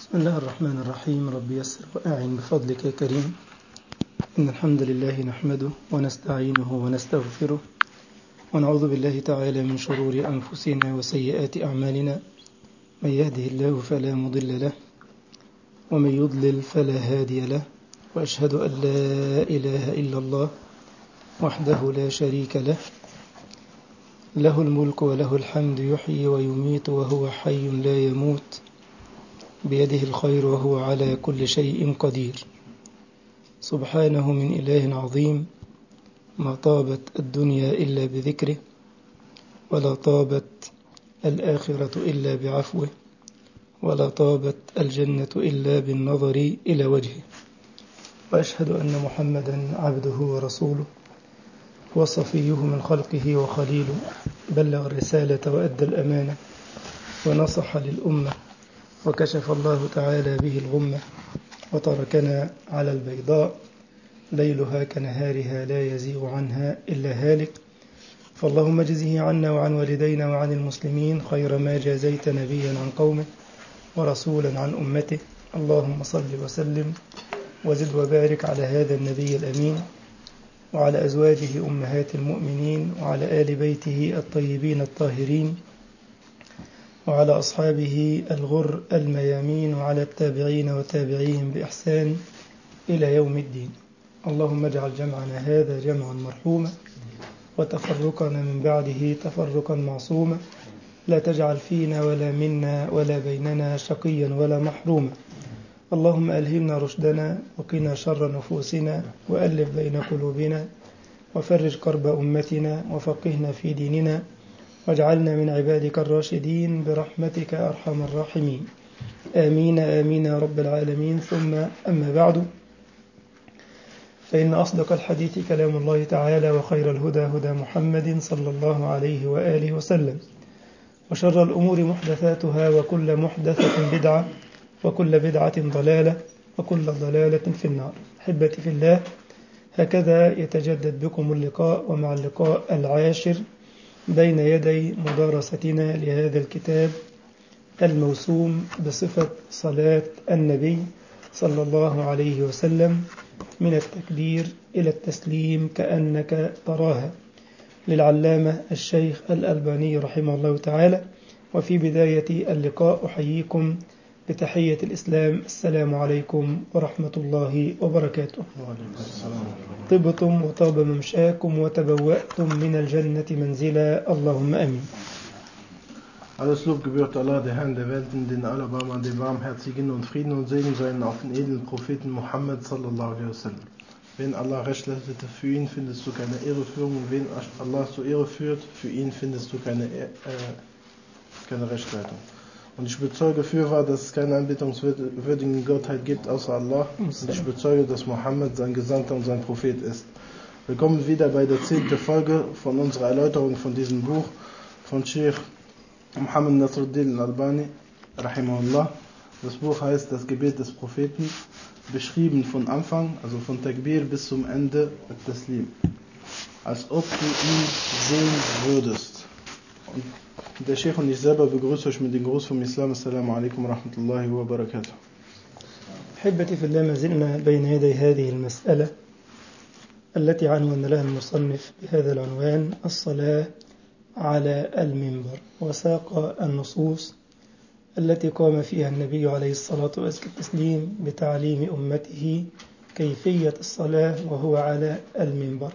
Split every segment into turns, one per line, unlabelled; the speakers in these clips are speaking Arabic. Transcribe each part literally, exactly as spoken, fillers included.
بسم الله الرحمن الرحيم. رب يسر وأعن بفضلك يا كريم. إن الحمد لله نحمده ونستعينه ونستغفره ونعوذ بالله تعالى من شرور أنفسنا وسيئات أعمالنا. من يهده الله فلا مضل له ومن يضلل فلا هادي له، وأشهد أن لا إله إلا الله وحده لا شريك له، له الملك وله الحمد، يحيي ويميت وهو حي لا يموت، بيده الخير وهو على كل شيء قدير. سبحانه من إله عظيم، ما طابت الدنيا إلا بذكره، ولا طابت الآخرة إلا بعفوه، ولا طابت الجنة إلا بالنظر إلى وجهه. وأشهد أن محمدا عبده ورسوله وصفيه من خلقه وخليله، بلغ الرسالة وأدى الأمانة ونصح للأمة، وكشف الله تعالى به الغمة، وتركنا على البيضاء ليلها كنهارها لا يزيغ عنها إلا هالك. فاللهم اجزه عنا وعن والدينا وعن المسلمين خير ما جازيت نبيا عن قومه ورسولا عن أمته. اللهم صل وسلم وزد وبارك على هذا النبي الأمين، وعلى أزواجه أمهات المؤمنين، وعلى آل بيته الطيبين الطاهرين، وعلى أصحابه الغر الميامين، وعلى التابعين وتابعيهم بإحسان إلى يوم الدين. اللهم اجعل جمعنا هذا جمعا مرحوما، وتفرقنا من بعده تفرقا معصوما، لا تجعل فينا ولا منا ولا بيننا شقيا ولا محروما. اللهم ألهمنا رشدنا وقنا شر نفوسنا، وألف بين قلوبنا، وفرج كرب أمتنا، وفقهنا في ديننا، واجعلنا من عبادك الراشدين برحمتك أرحم الراحمين. آمين آمين يا رب العالمين. ثم أما بعد، فإن أصدق الحديث كلام الله تعالى، وخير الهدى هدى محمد صلى الله عليه وآله وسلم، وشر الأمور محدثاتها، وكل محدثة بدعة، وكل بدعة ضلالة، وكل ضلالة في النار. أحبتي في الله، هكذا يتجدد بكم اللقاء، ومع اللقاء العاشر بين يدي مدارستنا لهذا الكتاب الموسوم بصفة صلاة النبي صلى الله عليه وسلم من التكبير إلى التسليم كأنك تراها، للعلامة الشيخ الألباني رحمه الله تعالى. وفي بداية اللقاء أحييكم بتحية الإسلام: السلام عليكم ورحمة الله وبركاته. طبتم وطاب ممشاكم وتبوأتم من الجنة منزلا، اللهم أمين.
Alles Lob gebührt Allah, der Herrn der Welten, den Allerbarmer, den Barmherzigen, und Frieden und Segen seien auf den edlen Propheten Muhammad sallallahu alaihi wasallam. Wen Allah recht leitete, für ihn findest du keine Irreführung, und wen Allah zur Irre führt, für ihn findest du keine, äh, keine Rechtleitung. Und ich bezeuge fürwahr, dass es keine anbetungswürdigen Gottheit gibt außer Allah, und ich bezeuge, dass Muhammad sein Gesandter und sein Prophet ist. Willkommen wieder bei der zehnten Folge von unserer Erläuterung von diesem Buch von Sheikh Muhammad Nasruddin al-Albani rahimahullah. Das Buch heißt Das Gebet des Propheten, beschrieben von Anfang, also von Takbir bis zum Ende Taslim, als ob du ihn sehen würdest. Und der Sheikh und ich selber begrüße euch mit dem Gruß vom Islam. Assalamu alaikum wa rahmatullahi wa barakatuh.
أحبتي في الله، ما زلنا بين يدي هذه المسألة التي عنون لها المصنف بهذا العنوان: الصلاة على المنبر، وساق النصوص التي قام فيها النبي عليه الصلاة والتسليم بتعليم أمته كيفية الصلاة وهو على المنبر.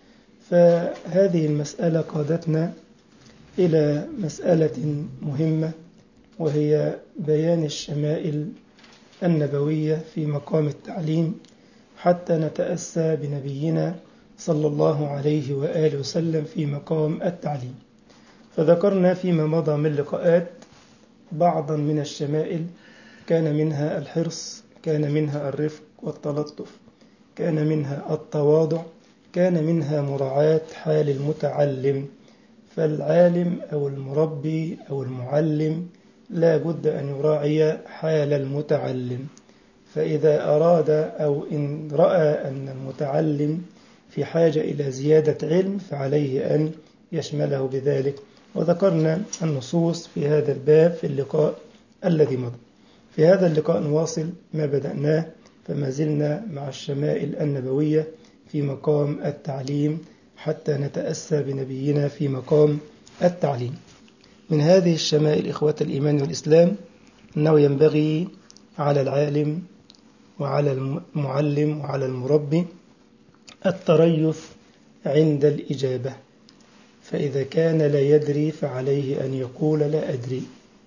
فهذه المسألة قادتنا إلى مسألة مهمة، وهي بيان الشمائل النبوية في مقام التعليم، حتى نتأسى بنبينا صلى الله عليه وآله وسلم في مقام التعليم. فذكرنا فيما مضى من لقاءات بعضا من الشمائل، كان منها الحرص، كان منها الرفق والتلطف، كان منها التواضع، كان منها مراعاة حال المتعلم. فالعالم أو المربي أو المعلم لا بد أن يراعي حال المتعلم، فإذا أراد أو إن رأى أن المتعلم في حاجة إلى زيادة علم فعليه أن يشمله بذلك. وذكرنا النصوص في هذا الباب في اللقاء الذي مضى. في هذا اللقاء نواصل ما بدأناه، فما زلنا مع الشمائل النبوية في مقام التعليم حتى نتأسى بنبينا في مقام التعليم. من هذه الشمائل إخوة الإيمان والإسلام أنه ينبغي على العالم وعلى المعلم وعلى المربي التريث عند الإجابة، فإذا كان لا يدري فعليه أن يقول لا أدري.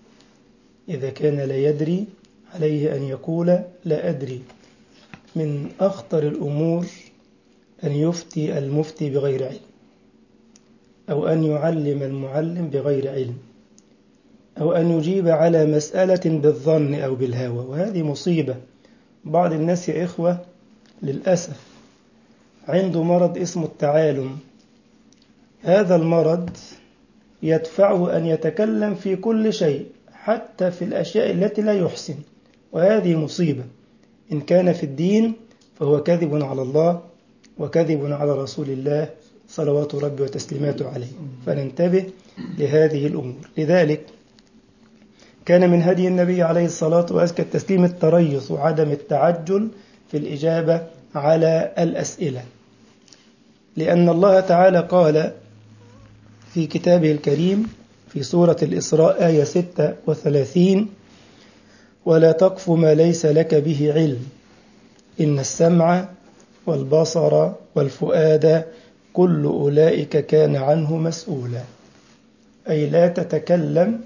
إذا كان لا يدري عليه أن يقول لا أدري. من أخطر الأمور أن يفتي المفتي بغير علم، أو أن يعلم المعلم بغير علم، أو أن يجيب على مسألة بالظن أو بالهوى، وهذه مصيبة. بعض الناس يا إخوة للأسف عنده مرض اسمه التعالم. هذا المرض يدفعه أن يتكلم في كل شيء حتى في الأشياء التي لا يحسن، وهذه مصيبة. إن كان في الدين فهو كذب على الله وكذب على رسول الله صلوات ربي وتسليماته عليه، فننتبه لهذه الأمور. لذلك كان من هدي النبي عليه الصلاة وأزكى التسليم التريث وعدم التعجل في الإجابة على الأسئلة، لأن الله تعالى قال في كتابه الكريم في سورة الإسراء آية ستة وثلاثين: ولا تقف ما ليس لك به علم إن السمع والبصر والفؤاد كل أولئك كان عنه مسؤولا. أي لا تتكلم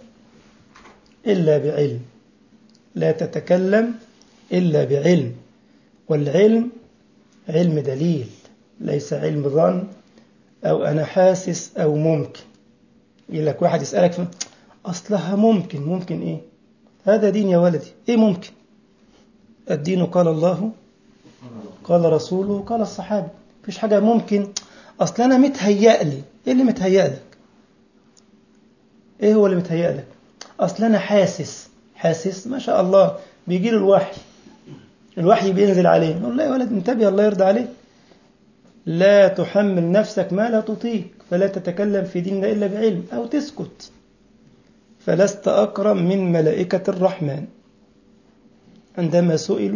إلا بعلم، لا تتكلم إلا بعلم، والعلم علم دليل، ليس علم ظن أو أنا حاسس أو ممكن. يقول لك واحد يسألك أصلها ممكن، ممكن إيه؟ هذا دين يا ولدي. إيه ممكن؟ الدين قال الله قال رسوله قال الصحابة، مفيش حاجة ممكن. أصل أنا متهيأ لي. إيه اللي متهيأ لك؟ إيه هو اللي متهيأ لك؟ أصل أنا حاسس. حاسس ما شاء الله بيجي له الوحي، الوحي بينزل عليه، نقول لا يا ولد انتبه الله يرضى عليك، لا تحمل نفسك ما لا تطيق، فلا تتكلم في ديننا إلا بعلم، أو تسكت، فلست أكرم من ملائكة الرحمن. عندما سئلوا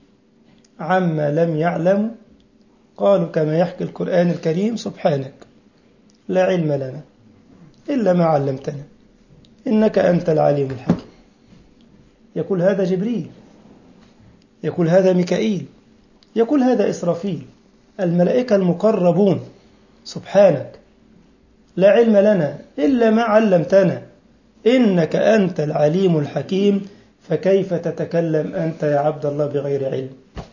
عما لم يعلموا قالوا كما يحكي القرآن الكريم: سبحانك لا علم لنا إلا ما علمتنا إنك أنت العليم الحكيم. يقول هذا جبريل، يقول هذا ميكائيل، يقول هذا إسرافيل، الملائكة المقربون: سبحانك لا علم لنا إلا ما علمتنا إنك أنت العليم الحكيم. فكيف تتكلم أنت يا عبد الله بغير علم؟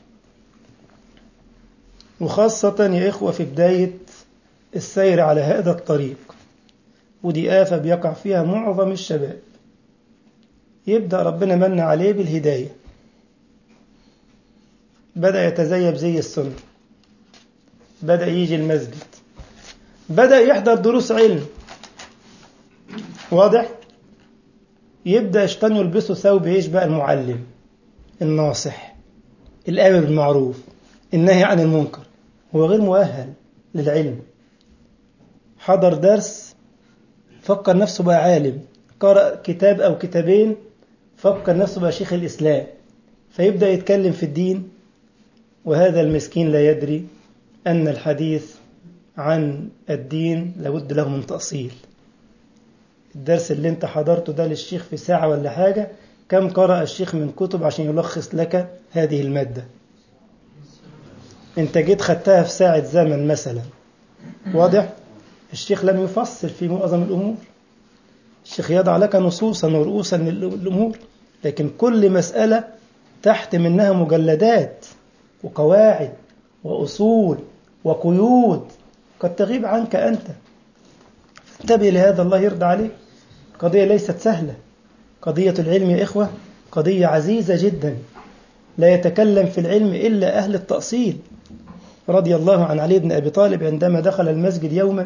وخاصة يا إخوة في بداية السير على هذا الطريق، ودي آفة بيقع فيها معظم الشباب. يبدأ ربنا من عليه بالهداية، بدأ يتزيب زي السنة، بدأ يجي المسجد، بدأ يحضر دروس علم، واضح؟ يبدأ يشتن يلبسه ثوب ايش بقى؟ المعلم الناصح الآمر بالمعروف النهي عن المنكر. هو غير مؤهل للعلم. حضر درس فكر نفسه بقى عالم، قرأ كتاب أو كتابين فكر نفسه بقى شيخ الإسلام، فيبدأ يتكلم في الدين، وهذا المسكين لا يدري أن الحديث عن الدين لابد له من تأصيل. الدرس اللي انت حضرته ده للشيخ في ساعة ولا حاجة، كم قرأ الشيخ من كتب عشان يلخص لك هذه المادة؟ انت جيت خدتها في ساعة زمن مثلا، واضح؟ الشيخ لم يفصل في معظم الأمور، الشيخ يضع لك نصوصا ورؤوسا للأمور، لكن كل مسألة تحت منها مجلدات وقواعد وأصول وقيود قد تغيب عنك أنت. انتبه لهذا الله يرضى عليك. قضية ليست سهلة، قضية العلم يا إخوة قضية عزيزة جدا، لا يتكلم في العلم إلا أهل التأصيل. رضي الله عن علي بن أبي طالب عندما دخل المسجد يوما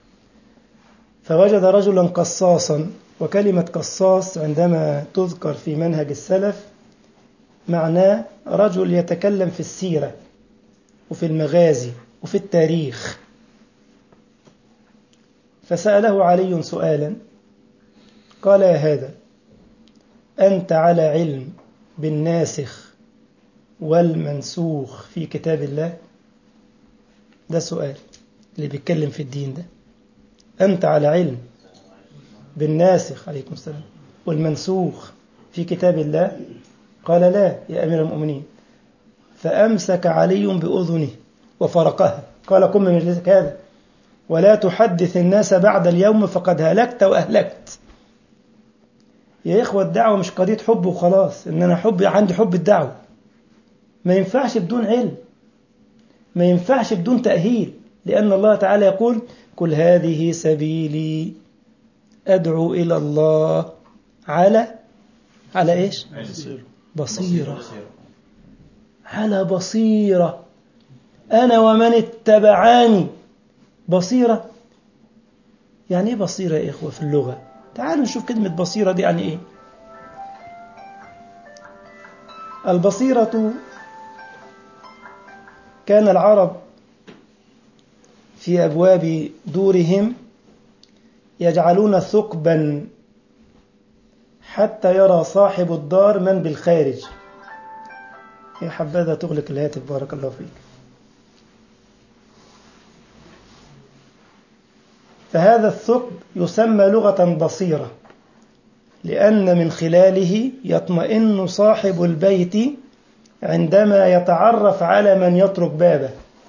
فوجد رجلا قصاصا، وكلمة قصاص عندما تذكر في منهج السلف معناه رجل يتكلم في السيرة وفي المغازي وفي التاريخ. فسأله علي سؤالا، قال: يا هذا أنت على علم بالناسخ والمنسوخ في كتاب الله؟ ده سؤال اللي بيتكلم في الدين ده. أنت على علم بالناسخ عليكم السلام والمنسوخ في كتاب الله؟ قال لا يا أمير المؤمنين. فأمسك علي بأذنه وفرقها، قال قم من مجلسك هذا ولا تحدث الناس بعد اليوم فقد هلكت وأهلكت. يا إخوة الدعوة مش قضية حب وخلاص، إن أنا حب عندي حب الدعوة، ما ينفعش بدون علم، ما ينفعش بدون تأهيل، لأن الله تعالى يقول قل هذه سبيلي أدعو إلى الله على على إيش؟ بصيرة. على بصيرة أنا ومن اتبعاني. بصيرة يعني إيه بصيرة يا إخوة في اللغة؟ تعالوا نشوف كلمة بصيرة دي يعني إيه. البصيرة كان العرب في أبواب دورهم يجعلون ثقبا حتى يرى صاحب الدار من بالخارج. يا حبذا تغلق الهاتف بارك الله فيك. فهذا الثقب يسمى لغة بصيرة، لأن من خلاله يطمئن صاحب البيت عندما يتعرف على من يطرق بابه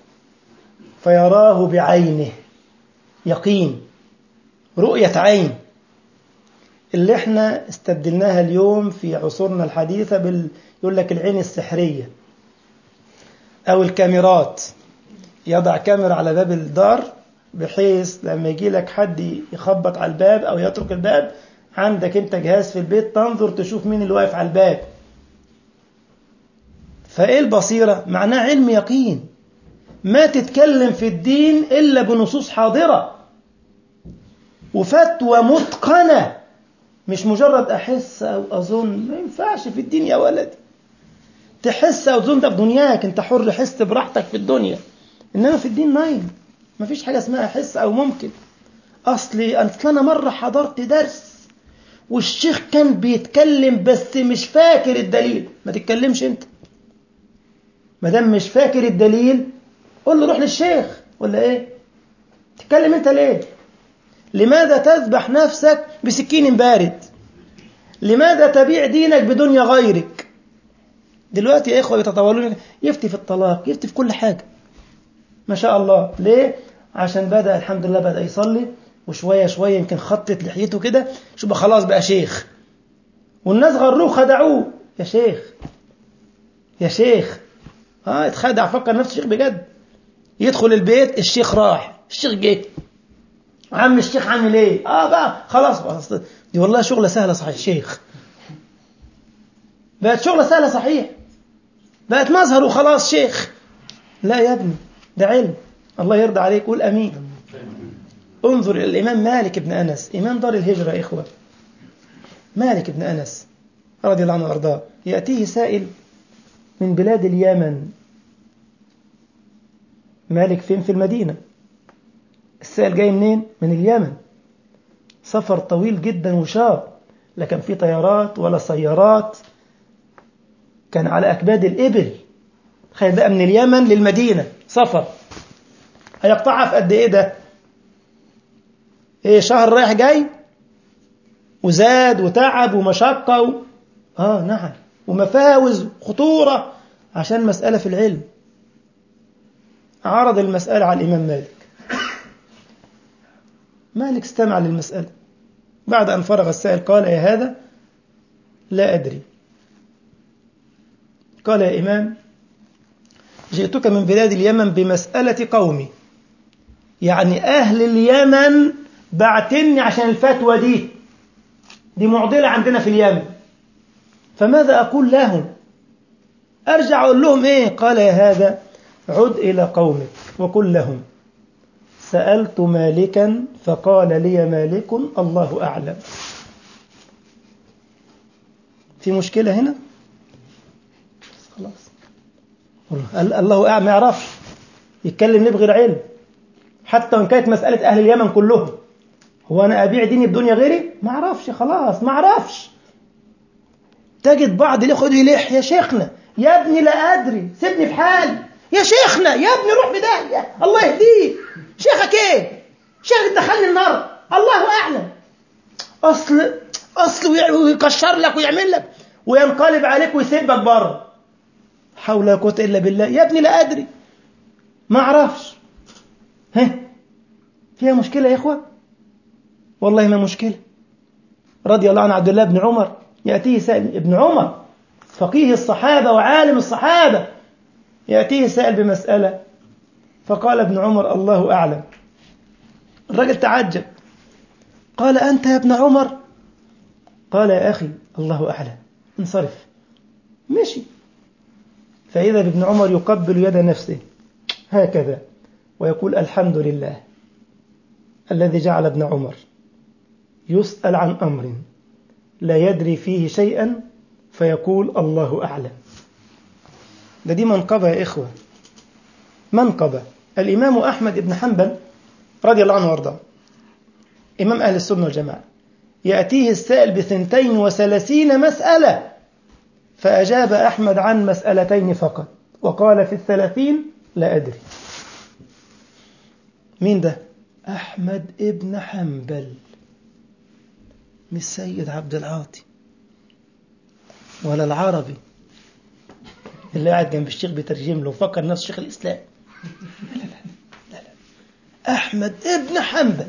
فيراه بعينه. يقين، رؤية عين، اللي احنا استبدلناها اليوم في عصورنا الحديثة بال... يقول لك العين السحرية أو الكاميرات. يضع كاميرا على باب الدار بحيث لما يجي لك حد يخبط على الباب أو يترك الباب، عندك انت جهاز في البيت تنظر تشوف مين اللي واقف على الباب. فإيه البصيرة؟ معناه علم يقين، ما تتكلم في الدين إلا بنصوص حاضرة وفتوى متقنة، مش مجرد أحس أو أظن. ما ينفعش في الدين يا ولدي تحس أو تظن، ده في دنياك أنت حر، حس براحتك في الدنيا، إنما في الدين نايم، ما فيش حاجة اسمها أحس أو ممكن. أصلي أنا مرة حضرت درس والشيخ كان بيتكلم بس مش فاكر الدليل. ما تتكلمش أنت ما دام مش فاكر الدليل، قل له روح للشيخ ولا إيه؟ تتكلم أنت ليه؟ لماذا تذبح نفسك بسكين بارد؟ لماذا تبيع دينك بدنيا غيرك؟ دلوقتي يا إخوة يتطاولون، يفتي في الطلاق، يفتي في كل حاجة ما شاء الله. ليه؟ عشان بدأ الحمد لله بدأ يصلي وشوية شوية يمكن خطت لحيته كده، شو بقى خلاص بقى شيخ، والناس غروه خدعوه. يا شيخ يا شيخ ها اتخدع، فكر نفسه شيخ بجد. يدخل البيت الشيخ راح، الشيخ جه، عم الشيخ عامل ايه؟ اه بقى خلاص بقى. دي والله شغلة سهلة صحيح شيخ، بقت شغلة سهلة صحيح، بقت مظهر وخلاص شيخ. لا يا ابني ده علم. الله يرضى عليك قول امين. انظر الى الامام مالك بن انس امام دار الهجرة يا اخوة. مالك بن انس رضي الله عنه وارضاه، ياتيه سائل من بلاد اليمن. مالك فين؟ في المدينة. السائل جاي منين؟ من اليمن. سفر طويل جدا وشاق، لا كان في طيارات ولا سيارات، كان على أكباد الإبل. تخيل بقى من اليمن للمدينة سفر هيقطعها في قد إيه ده؟ إيه شهر رايح جاي، وزاد وتعب ومشقة و... آه نعم ومفاوز خطورة عشان مسألة في العلم. عرض المسألة على الإمام مالك. مالك استمع للمسألة. بعد أن فرغ السائل قال يا هذا لا أدري. قال يا إمام جئتك من بلاد اليمن بمسألة قومي، يعني أهل اليمن بعتني عشان الفتوى دي دي معضلة عندنا في اليمن، فماذا أقول لهم؟ أرجع أقول لهم إيه؟ قال يا هذا عد إلى قومك وقل لهم سألت مالكا فقال لي مالك الله أعلم. في مشكلة هنا؟ خلاص الله أعلم، ما يعرفش يتكلم ليه بغير علم، حتى وإن كانت مسألة أهل اليمن كلهم. هو أنا أبيع ديني بدنيا غيري؟ ما أعرفش، خلاص ما أعرفش. تجد بعض الإخوة يلح: يا شيخنا يا ابني لا أدري، سيبني في حالي، يا شيخنا يا ابني روح بداية، الله يهديك، شيخك ايه؟ شيخك دخلني النار، الله أعلم. أصل أصل ويكشر لك ويعمل لك وينقلب عليك ويسيبك بره. حول ولا قوة إلا بالله. يا ابني لا أدري، ما أعرفش. ها فيها مشكلة يا إخوة؟ والله ما مشكلة. رضي الله عن عبد الله بن عمر، يأتيه سائل، ابن عمر فقيه الصحابة وعالم الصحابة، يأتيه سائل بمسألة، فقال ابن عمر: الله أعلم. الرجل تعجب، قال: أنت يا ابن عمر؟ قال: يا أخي الله أعلم. انصرف. مشي. فإذا ابن عمر يقبل يد نفسه هكذا ويقول: الحمد لله الذي جعل ابن عمر يسأل عن أمر لا يدري فيه شيئا فيقول الله أعلم. ده دي منقبة يا إخوة، منقبة. الإمام أحمد بن حنبل رضي الله عنه وارضاه، إمام أهل السنة والجماعة، يأتيه السائل بثنتين وثلاثين مسألة، فأجاب أحمد عن مسألتين فقط، وقال في الثلاثين لا أدري. مين ده؟ أحمد ابن حنبل، مش سيد عبد العاطي ولا العربي اللي قاعد جنب الشيخ بيترجم له وفكر نفسه شيخ الإسلام. لا لا لا لا. أحمد ابن حنبل.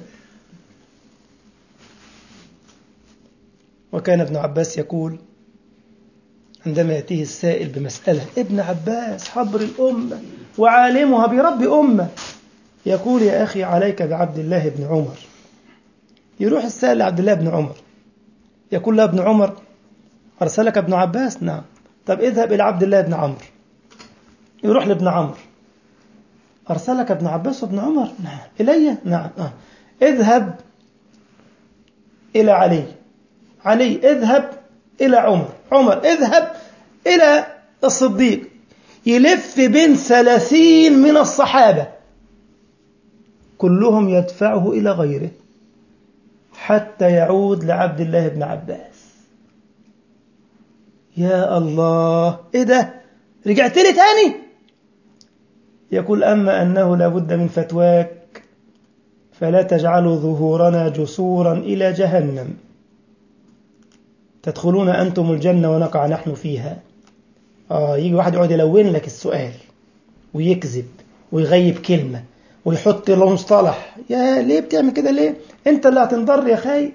وكان ابن عباس يقول عندما يأتيه السائل بمسألة، ابن عباس حبر الأمة وعالمها برب أمة، يقول: يا أخي عليك بعبد الله بن عمر. يروح السائل لعبد الله بن عمر، يقول له: ابن عمر أرسلك ابن عباس؟ نعم. طب اذهب إلى عبد الله بن عمرو. يروح لابن عمرو: أرسلك ابن عباس وابن عمر؟ نعم. إلي؟ نعم. آه. اذهب إلى علي. علي اذهب إلى عمر. عمر اذهب إلى الصديق. يلف بين ثلاثين من الصحابة كلهم يدفعه إلى غيره حتى يعود لعبد الله بن عباس. يا الله، إيه ده؟ رجعت لي تاني؟ يقول: أما أنه لابد من فتواك فلا تجعلوا ظهورنا جسورا إلى جهنم تدخلون أنتم الجنة ونقع نحن فيها. آه يجي واحد يقعد يلون لك السؤال ويكذب ويغيب كلمة ويحط له مصطلح. يا ليه بتعمل كده ليه؟ أنت اللي هتنضر يا خايف.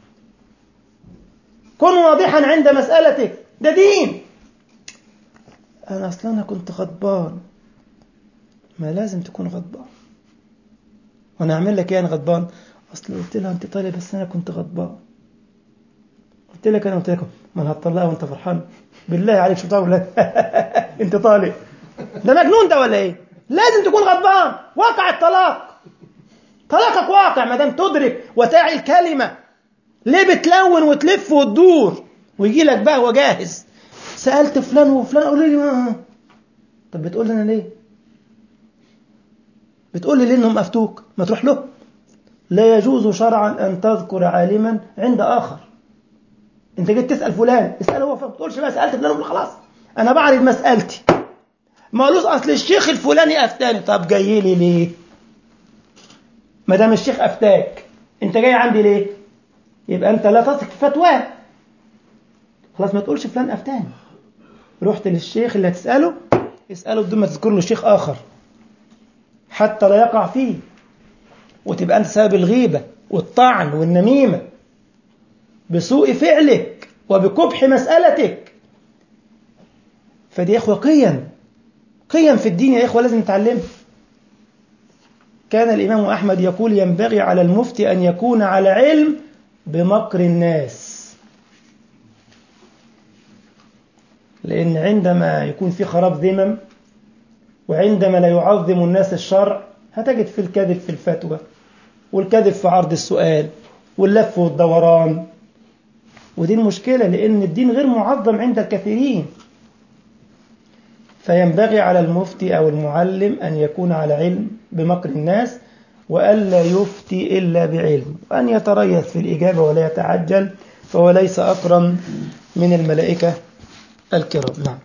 كن واضحا عند مسألتك، ده دين. أنا أصلا أنا كنت غضبان. ما لازم تكون غضبان. وأنا أعمل لك إيه أنا غضبان؟ أصل قلت لها أنت طالب بس أنا كنت غضبان. قلت لك أنا قلت لكم ما أنا هتطلقها وأنت فرحان؟ بالله عليك شو بتقول؟ أنت طالب؟ ده مجنون ده ولا إيه؟ لازم تكون غضبان. واقع الطلاق، طلاقك واقع ما دام تدرك وتعي الكلمة. ليه بتلون وتلف وتدور ويجي لك بقى وجاهز؟ سألت فلان وفلان قالوا لي ما. طب بتقول لنا ليه؟ بتقول لي ليه انهم افتوك؟ ما تروح له. لا يجوز شرعا ان تذكر عالما عند اخر. انت جيت تسال فلان، اساله هو، ما تقولش بقى سالت فلان خلاص انا بعرض مسالتي. ما قالوش اصل الشيخ الفلاني افتاني. طب جاي لي ليه؟ ما دام الشيخ افتاك انت جاي عندي ليه؟ يبقى انت لا تثق في فتواه. خلاص ما تقولش فلان افتاني. رحت للشيخ اللي هتساله اساله بدون ما تذكر له شيخ اخر حتى لا يقع فيه وتبقى أنت سبب الغيبة والطعن والنميمة بسوء فعلك وبقبح مسألتك. فدي يا إخوة قيم قيم في الدين يا إخوة لازم نتعلمها. كان الإمام أحمد يقول: ينبغي على المفتي أن يكون على علم بمكر الناس، لأن عندما يكون في خراب ذمم وعندما لا يعظم الناس الشرع هتجد في الكذب في الفتوى والكذب في عرض السؤال واللف والدوران. ودي المشكلة، لأن الدين غير معظم عند الكثيرين. فينبغي على المفتي أو المعلم أن يكون على علم بمكر الناس وألا يفتي إلا بعلم، وأن يتريث في الإجابة ولا يتعجل، فهو ليس أكرم من الملائكة الكرام. نعم.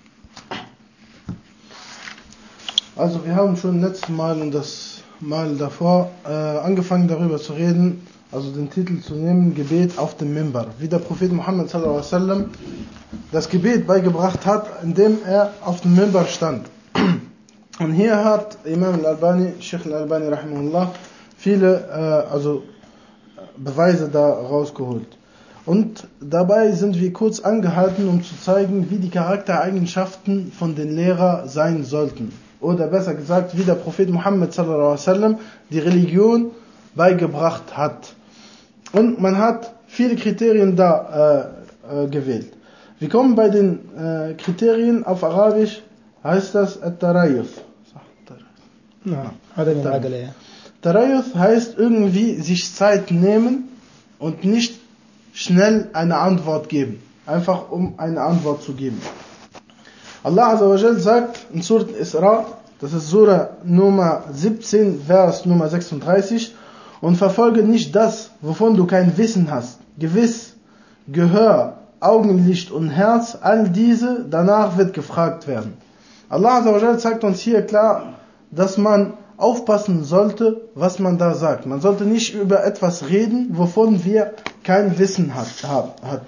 Also wir haben schon letztes Mal und das Mal davor äh, angefangen darüber zu reden, also den Titel zu nehmen, Gebet auf dem Mimbar. Wie der Prophet Muhammad sallallahu alaihi wasallam das Gebet beigebracht hat, indem er auf dem Mimbar stand. Und hier hat Imam al-Albani, Sheikh al-Albani rahimahullah, viele äh, also Beweise da rausgeholt. Und dabei sind wir kurz angehalten, um zu zeigen, wie die Charaktereigenschaften von den Lehrern sein sollten. Oder besser gesagt, wie der Prophet Muhammad sallallahu alaihi wasallam die Religion beigebracht hat. Und man hat viele Kriterien da äh, äh, gewählt. Wir kommen bei den äh, Kriterien auf Arabisch, heißt das At-Tarayuth.
نعم. هذا من العجلة.
Tarayuth heißt irgendwie sich Zeit nehmen und nicht schnell eine Antwort geben. Einfach um eine Antwort zu geben. Allah Azza wa Jal sagt in Surat Isra, das ist Surah Nummer siebzehn, Vers Nummer sechsunddreißig, und verfolge nicht das, wovon du kein Wissen hast. Gewiss, Gehör, Augenlicht und Herz, all diese, danach wird gefragt werden. Allah Azza wa Jal sagt uns hier klar, dass man aufpassen sollte, was man da sagt. Man sollte nicht über etwas reden, wovon wir kein Wissen hat. hat.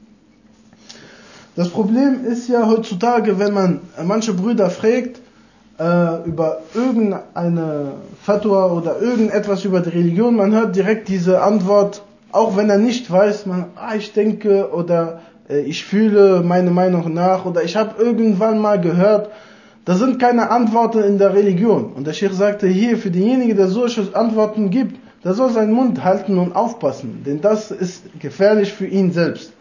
Das Problem ist ja heutzutage, wenn man manche Brüder fragt äh, über irgendeine Fatwa oder irgendetwas über die Religion, man hört direkt diese Antwort, auch wenn er nicht weiß, man, ah, ich denke oder äh, ich fühle meine Meinung nach oder ich habe irgendwann mal gehört. Das sind keine Antworten in der Religion. Und der Sheikh sagte hier, für denjenigen, der solche Antworten gibt, der soll seinen Mund halten und aufpassen, denn das ist gefährlich für ihn selbst.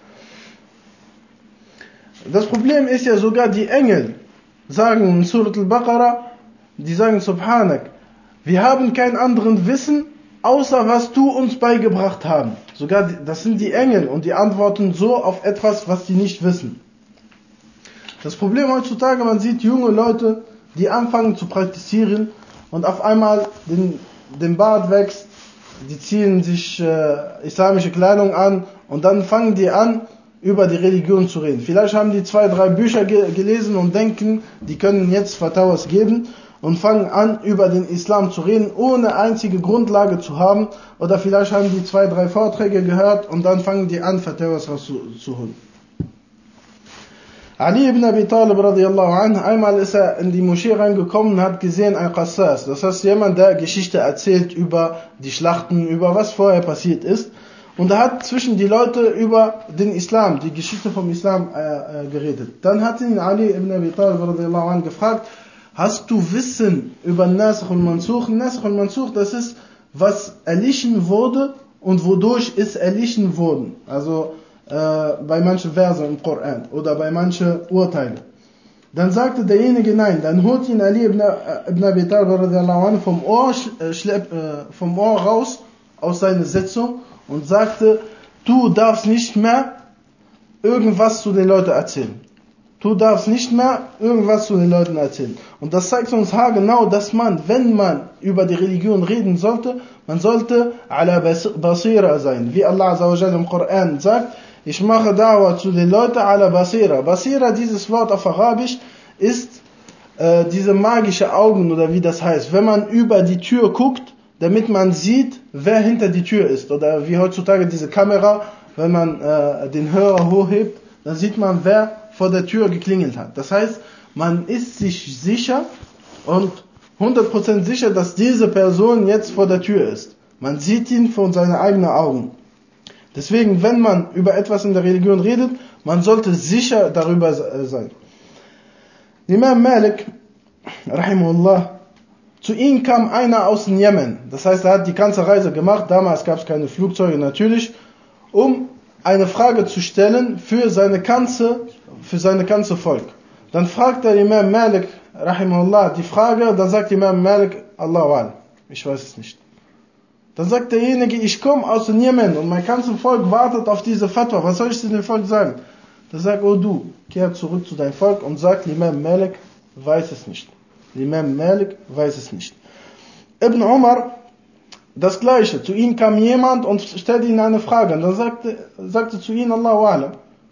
Das Problem ist ja sogar, die Engel sagen in Surat al-Baqarah, die sagen Subhanak, wir haben kein anderen Wissen, außer was du uns beigebracht haben. Sogar, das sind die Engel und die antworten so auf etwas, was die nicht wissen. Das Problem heutzutage, man sieht junge Leute, die anfangen zu praktizieren und auf einmal den, den Bart wächst, die ziehen sich äh, islamische Kleidung an und dann fangen die an, über die Religion zu reden. Vielleicht haben die zwei, drei Bücher ge- gelesen und denken, die können jetzt Fatawas geben und fangen an, über den Islam zu reden, ohne einzige Grundlage zu haben. Oder vielleicht haben die zwei, drei Vorträge gehört und dann fangen die an, Fatawas rauszuholen. Ali ibn Abi Talib radiallahu anhu, einmal ist er in die Moschee reingekommen und hat gesehen ein Qassas. Das heißt jemand, der Geschichte erzählt über die Schlachten, über was vorher passiert ist. Und er hat zwischen die Leute über den Islam, die Geschichte vom Islam äh, äh, geredet. Dann hat ihn Ali ibn Abi Talib radiallahu anhu gefragt, hast du Wissen über Nasikh und Mansukh? Nasikh und Mansukh, das ist, was erlichen wurde und wodurch es erlichen wurden. Also bei manchen Versen im Koran oder bei manchen Urteilen. Dann sagte derjenige nein, dann holt ihn Ali ibn, ibn Abi Talib radiallahu anhu vom Ohr, schlepp, äh, vom Ohr raus aus seiner Sitzung und sagte, du darfst nicht mehr irgendwas zu den Leuten erzählen. Du darfst nicht mehr irgendwas zu den Leuten erzählen. Und das zeigt uns haargenau, dass man, wenn man über die Religion reden sollte, man sollte ala basira sein. Wie Allah Azza wa Jalla im Koran sagt, ich mache Da'wah zu den Leuten ala Basira. Basira, dieses Wort auf Arabisch, ist äh, diese magische Augen oder wie das heißt. Wenn man über die Tür guckt, damit man sieht, wer hinter die Tür ist. Oder wie heutzutage diese Kamera, wenn man äh, den Hörer hochhebt, dann sieht man, wer vor der Tür geklingelt hat. Das heißt, man ist sich sicher und hundert Prozent sicher, dass diese Person jetzt vor der Tür ist. Man sieht ihn von seinen eigenen Augen. Deswegen, wenn man über etwas in der Religion redet, man sollte sicher darüber sein. Imam Malik, rahimahullah, zu ihm kam einer aus dem Jemen. Das heißt, er hat die ganze Reise gemacht, damals gab es keine Flugzeuge natürlich, um eine Frage zu stellen für seine ganze, für seine ganze Volk. Dann fragt der Imam Malik, rahimahullah, die Frage, dann sagt Imam Malik, Allahu Alam, ich weiß es nicht. Dann sagt derjenige, ich komme aus dem Jemen und mein ganzes Volk wartet auf diese Fatwa. Was soll ich zu dem Volk sagen? Dann sagt, oh du, kehr zurück zu deinem Volk und sag, Imam Malik weiß es nicht. Imam Malik weiß es nicht. Ibn Umar, das Gleiche. Zu ihm kam jemand und stellte ihm eine Frage. Und dann sagte, sagte zu ihm, Allahu Alam.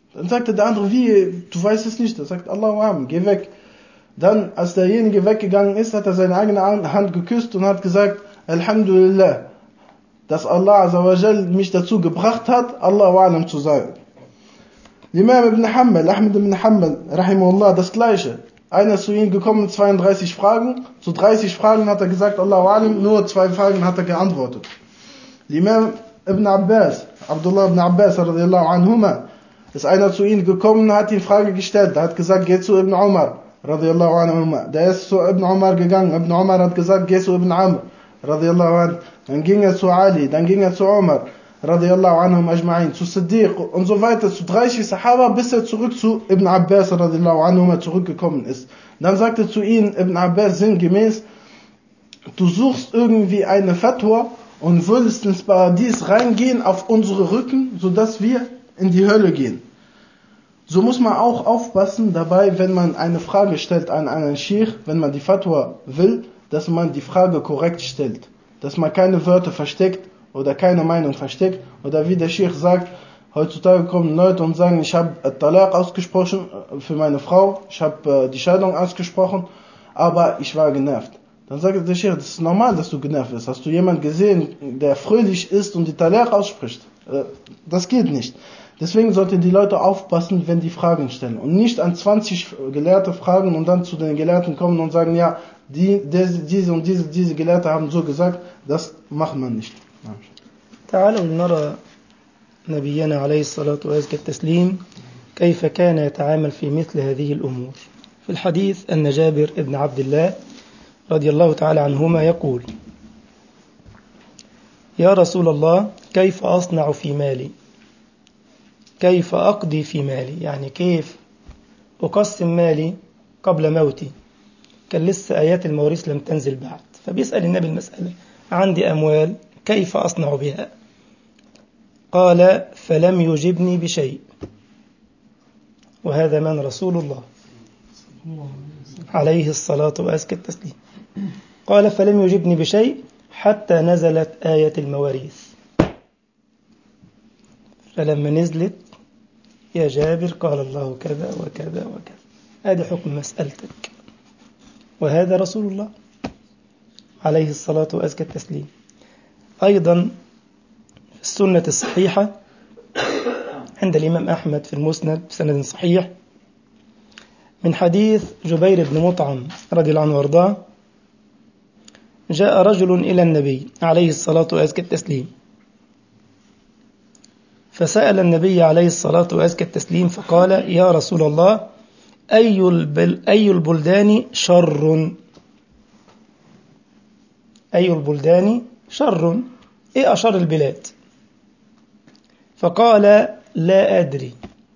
Dann sagte der andere, wie, du weißt es nicht. Er sagt, Allahu A'lam, geh weg. Dann, als derjenige weggegangen ist, hat er seine eigene Hand geküsst und hat gesagt, Alhamdulillah, dass Allah Azza wa Jal mich dazu gebracht hat, Allahu A'lam zu sagen. Imam ibn Hanbal, Ahmed ibn Hanbal, rahimahullah, das Gleiche. Einer ist zu ihm gekommen mit zweiunddreißig Fragen. Zu dreißig Fragen hat er gesagt, Allahu A'lam, nur zwei Fragen hat er geantwortet. Imam ibn Abbas, Abdullah ibn Abbas, radiyallahu anhuma, ist einer zu ihm gekommen und hat ihm Frage gestellt. Er hat gesagt, geh zu Ibn Umar, radiyallahu anhuma. Der ist zu Ibn Umar gegangen. Ibn Umar hat gesagt, geh zu Ibn Amr, radiyallahu anhu. Dann ging er zu Ali, dann ging er zu Umar, radiyallahu anhum ajma'in, zu Siddiq und so weiter, zu dreißig Sahaba, bis er zurück zu Ibn Abbas, radiyallahu anhum, zurückgekommen ist. Dann sagte zu ihnen Ibn Abbas sinngemäß, du suchst irgendwie eine Fatwa und würdest ins Paradies reingehen auf unsere Rücken, sodass wir in die Hölle gehen. So muss man auch aufpassen dabei, wenn man eine Frage stellt an einen Sheikh, wenn man die Fatwa will, dass man die Frage korrekt stellt. Dass man keine Wörter versteckt oder keine Meinung versteckt. Oder wie der Sheikh sagt, heutzutage kommen Leute und sagen, ich habe Talaq ausgesprochen für meine Frau, ich habe die Scheidung ausgesprochen, aber ich war genervt. Dann sagt der Sheikh, das ist normal, dass du genervt bist. Hast du jemanden gesehen, der fröhlich ist und die Talaq ausspricht? Das geht nicht. Deswegen sollten die Leute aufpassen, wenn die Fragen stellen. Und nicht an zwanzig Gelehrte fragen und dann zu den Gelehrten kommen und sagen, ja, die, diese und diese, diese Gelehrte haben so gesagt, das macht man nicht.
تعالوا نرى نبينا عليه الصلاة وأزكى التسليم كيف كان يتعامل في مثل هذه الأمور. في الحديث أن جابر بن عبد الله رضي الله تعالى عنهما يقول: يا رسول الله كيف أصنع في مالي؟ كيف أقضي في مالي؟ يعني كيف أقسم مالي قبل موتي؟ كان لسه آيات المواريث لم تنزل بعد، فبيسأل النبي المسألة: عندي أموال كيف أصنع بها؟ قال: فلم يجبني بشيء. وهذا من رسول الله عليه الصلاة وأزكى التسليم. قال: فلم يجبني بشيء حتى نزلت آية المواريث. فلما نزلت يا جابر قال الله كذا وكذا وكذا، هذا حكم مسألتك. وهذا رسول الله عليه الصلاة وأزكى التسليم. أيضا في السنة الصحيحة عند الإمام أحمد في المسند بسند صحيح من حديث جبير بن مطعم رضي الله عنه وارضاه: جاء رجل إلى النبي عليه الصلاة وأزكى التسليم فسأل النبي عليه الصلاة وأزكى التسليم فقال: يا رسول الله أي البل أي البلدان شر؟ أي البلدان شر؟ إيه أشر البلاد؟ فقال: لا أدري.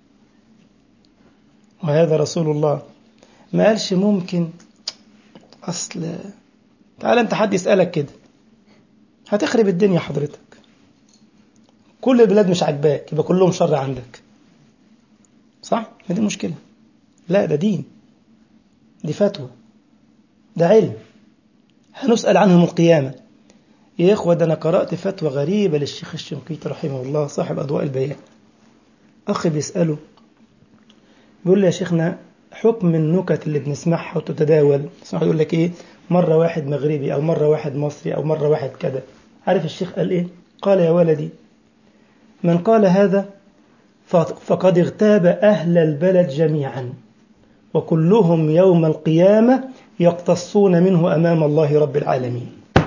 وهذا رسول الله ما قالش ممكن، أصل تعال أنت حد يسألك كده هتخرب الدنيا حضرتك، كل البلاد مش عاجباك يبقى كلهم شر عندك، صح؟ ما دي مشكلة. لا، ده دين، دي فتوى، ده علم هنسأل عنه يوم القيامة. يا إخوة، ده أنا قرأت فتوى غريبة للشيخ الشنقيطي رحمه الله صاحب أضواء البيان. أخي بيسأله بيقول لي: يا شيخنا حكم النكت اللي بنسمعها وتتداول، اسمع يقول لك إيه، مرة واحد مغربي أو مرة واحد مصري أو مرة واحد كذا. عارف الشيخ قال إيه؟ قال: يا ولدي، من قال هذا فقد اغتاب أهل البلد جميعا، وكلهم يوم القيامة يقتصون منه أمام الله رب العالمين.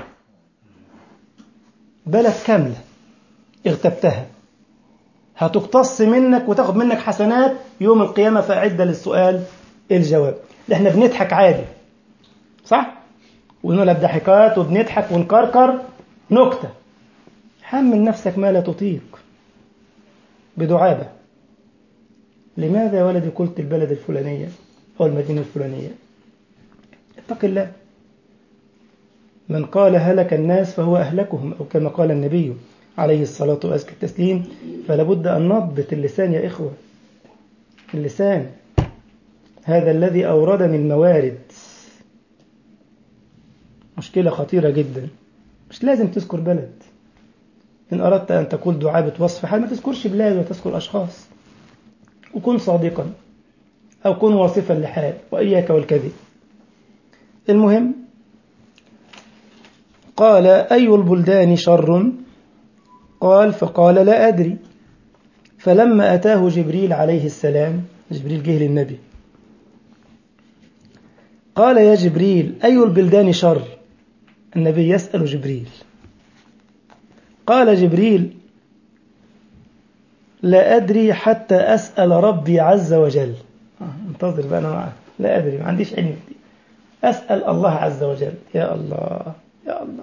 بلد كاملة اغتبتها هتقتص منك وتاخد منك حسنات يوم القيامة، فأعد للسؤال الجواب. احنا بنضحك عادي، صح؟ ونقول ضحكات وبنضحك ونكركر نكتة. حمل نفسك ما لا تطيق بدعابة. لماذا يا ولدي قلت البلد الفلانية أو المدينة الفلانية؟ اتق الله. من قال هلك الناس فهو أهلكهم، أو كما قال النبي عليه الصلاة وأزكى التسليم. فلا بد أن نضبط اللسان يا إخوة. اللسان هذا الذي أوردني الموارد، مشكلة خطيرة جدا. مش لازم تذكر بلد. إن أردت أن تقول دعابة وصف حال ما تذكرش بلاد وتذكر أشخاص. وكن صادقا أو كن واصفا لحال، وإياك والكذب. المهم قال أي البلدان شر؟ قال فقال لا أدري. فلما أتاه جبريل عليه السلام، جبريل جه للنبي، قال يا جبريل أي البلدان شر؟ النبي يسأل جبريل. قال جبريل لا أدري حتى أسأل ربي عز وجل. انتظر بقى، أنا معه. لا أدري، ما عنديش علم. أسأل الله عز وجل. يا الله يا الله.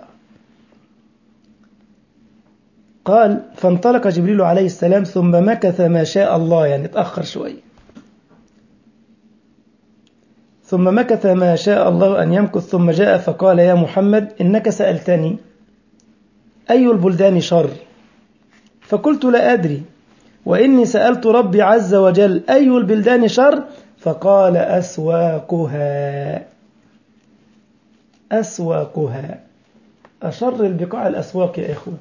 قال فانطلق جبريل عليه السلام ثم مكث ما شاء الله، يعني اتأخر شوي، ثم مكث ما شاء الله أن يمكث، ثم جاء فقال يا محمد إنك سألتني أي البلدان شر؟ فقلت لا أدري، وإني سألت ربي عز وجل أي البلدان شر؟ فقال أسواقها. أسواقها، أشر البقاع الأسواق يا إخوة.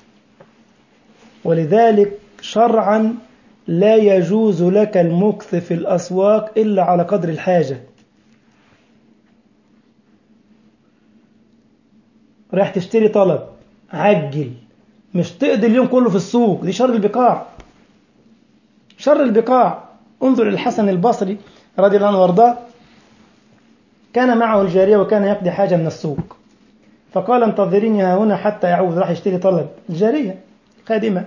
ولذلك شرعا لا يجوز لك المكث في الأسواق إلا على قدر الحاجة. رايح تشتري طلب، عجل، مش تقضي اليوم كله في السوق، دي شر البقاع. شر البقاع. انظر الحسن البصري رضي الله عنه وارضاه، كان معه الجارية وكان يقضي حاجة من السوق، فقال انتظريني ها هنا حتى يعود. راح يشتري طلب، الجارية خادمة،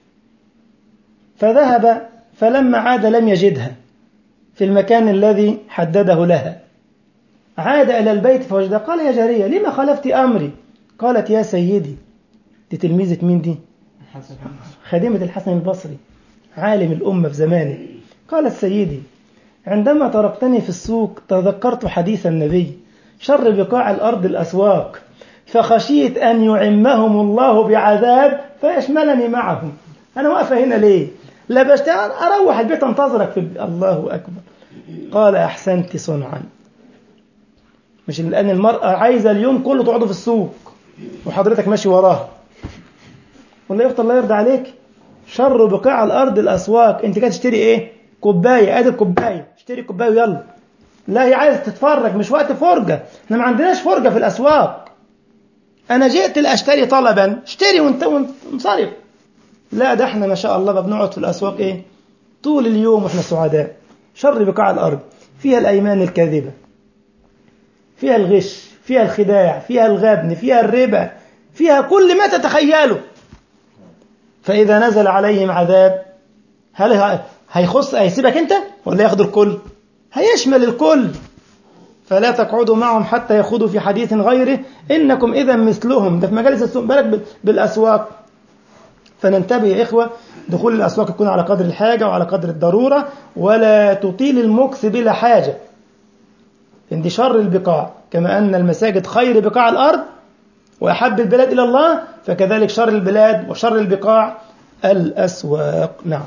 فذهب، فلما عاد لم يجدها في المكان الذي حدده لها. عاد إلى البيت فوجدها. قال يا جارية لما خالفت أمري؟ قالت يا سيدي. دي تلميذة مين دي؟ خادمة الحسن البصري عالم الأمة في زمانه. قالت سيدي عندما تركتني في السوق تذكرت حديث النبي شر بقاع الأرض الأسواق، فخشيت أن يعمهم الله بعذاب فيشملني معهم. أنا واقفة هنا ليه؟ لا بشتغل، أروح البيت أنتظرك في البيت. الله أكبر. قال أحسنت صنعا. مش الآن المرأة عايزة اليوم كله تقعد في السوق وحضرتك ماشي وراها، والله يفتح الله يرضى عليك. شر بقاع الأرض الأسواق. أنت كده تشتري إيه؟ كوباية، أدي الكوباية، اشتري كوباية ويلا. لا، هي عايزة تتفرج، مش وقت فرجة. احنا ما عندناش فرجة في الأسواق. أنا جئت لأشتري طلبا، اشتري وانت وانصرف. لا، ده احنا ما شاء الله بنقعد في الأسواق إيه؟ طول اليوم واحنا سعداء. شر بقاع الأرض فيها الأيمان الكاذبة، فيها الغش، فيها الخداع، فيها الغبن، فيها الربا، فيها كل ما تتخيله. فإذا نزل عليهم عذاب هل هيخص هيسيبك أنت ولا ياخد الكل؟ هيشمل الكل. فلا تقعدوا معهم حتى يخوضوا في حديث غيره إنكم إذا مثلهم. ده في مجالس السوق، بالك بالأسواق. فننتبه يا إخوة، دخول الأسواق يكون على قدر الحاجة وعلى قدر الضرورة، ولا تطيل المكث بلا حاجة. انتشار البقاع، كما أن المساجد خير بقاع الأرض وأحب البلاد إلى الله، فكذلك شر البلاد وشر البقاع الأسواق. نعم.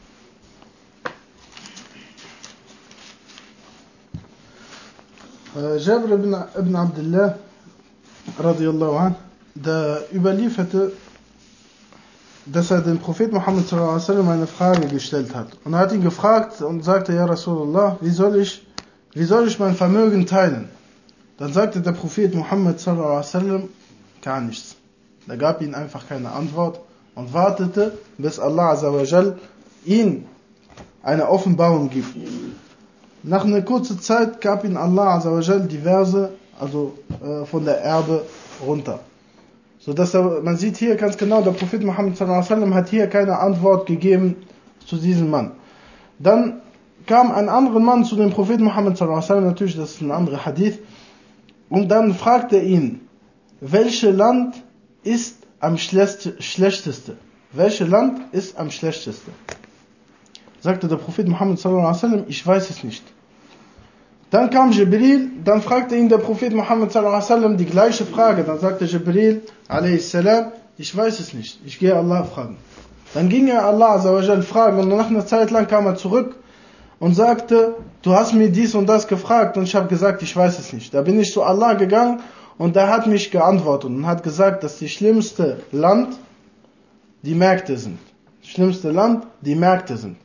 Jabir ibn, ibn Abdullah radiallahu anh, der überlieferte, dass er den Prophet Muhammad sallallahu alaihi wasallam eine Frage gestellt hat. Und er hat ihn gefragt und sagte, ja Rasulullah, wie soll ich, wie soll ich mein Vermögen teilen? Dann sagte der Prophet Muhammad sallallahu alaihi wasallam, gar nichts. Er gab ihm einfach keine Antwort und wartete, bis Allah azza wa jal ihn eine Offenbarung gibt. Nach einer kurzen Zeit gab ihn Allah azza wa jal die Verse, also äh, von der Erbe runter. So dass er, man sieht hier ganz genau, der Prophet Muhammad sallallahu alaihi wasallam hat hier keine Antwort gegeben zu diesem Mann. Dann kam ein anderer Mann zu dem Propheten Muhammad sallallahu alaihi wasallam, natürlich, das ist ein anderer Hadith, und dann fragte er ihn, welches Land ist am schlechteste? Welches Land ist am schlechtesten? Sagte der Prophet Muhammad sallallahu alaihi wasallam, ich weiß es nicht. Dann kam Jibril, dann fragte ihn der Prophet Muhammad sallallahu alaihi wasallam die gleiche Frage. Dann sagte Jibril alaihi salam, ich weiß es nicht, ich gehe Allah fragen. Dann ging er Allah azza wa jal fragen und nach einer Zeit lang kam er zurück und sagte, du hast mir dies und das gefragt und ich habe gesagt, ich weiß es nicht. Da bin ich zu Allah gegangen und er hat mich geantwortet und hat gesagt, dass die schlimmste Land die Märkte sind. Das schlimmste Land die Märkte sind.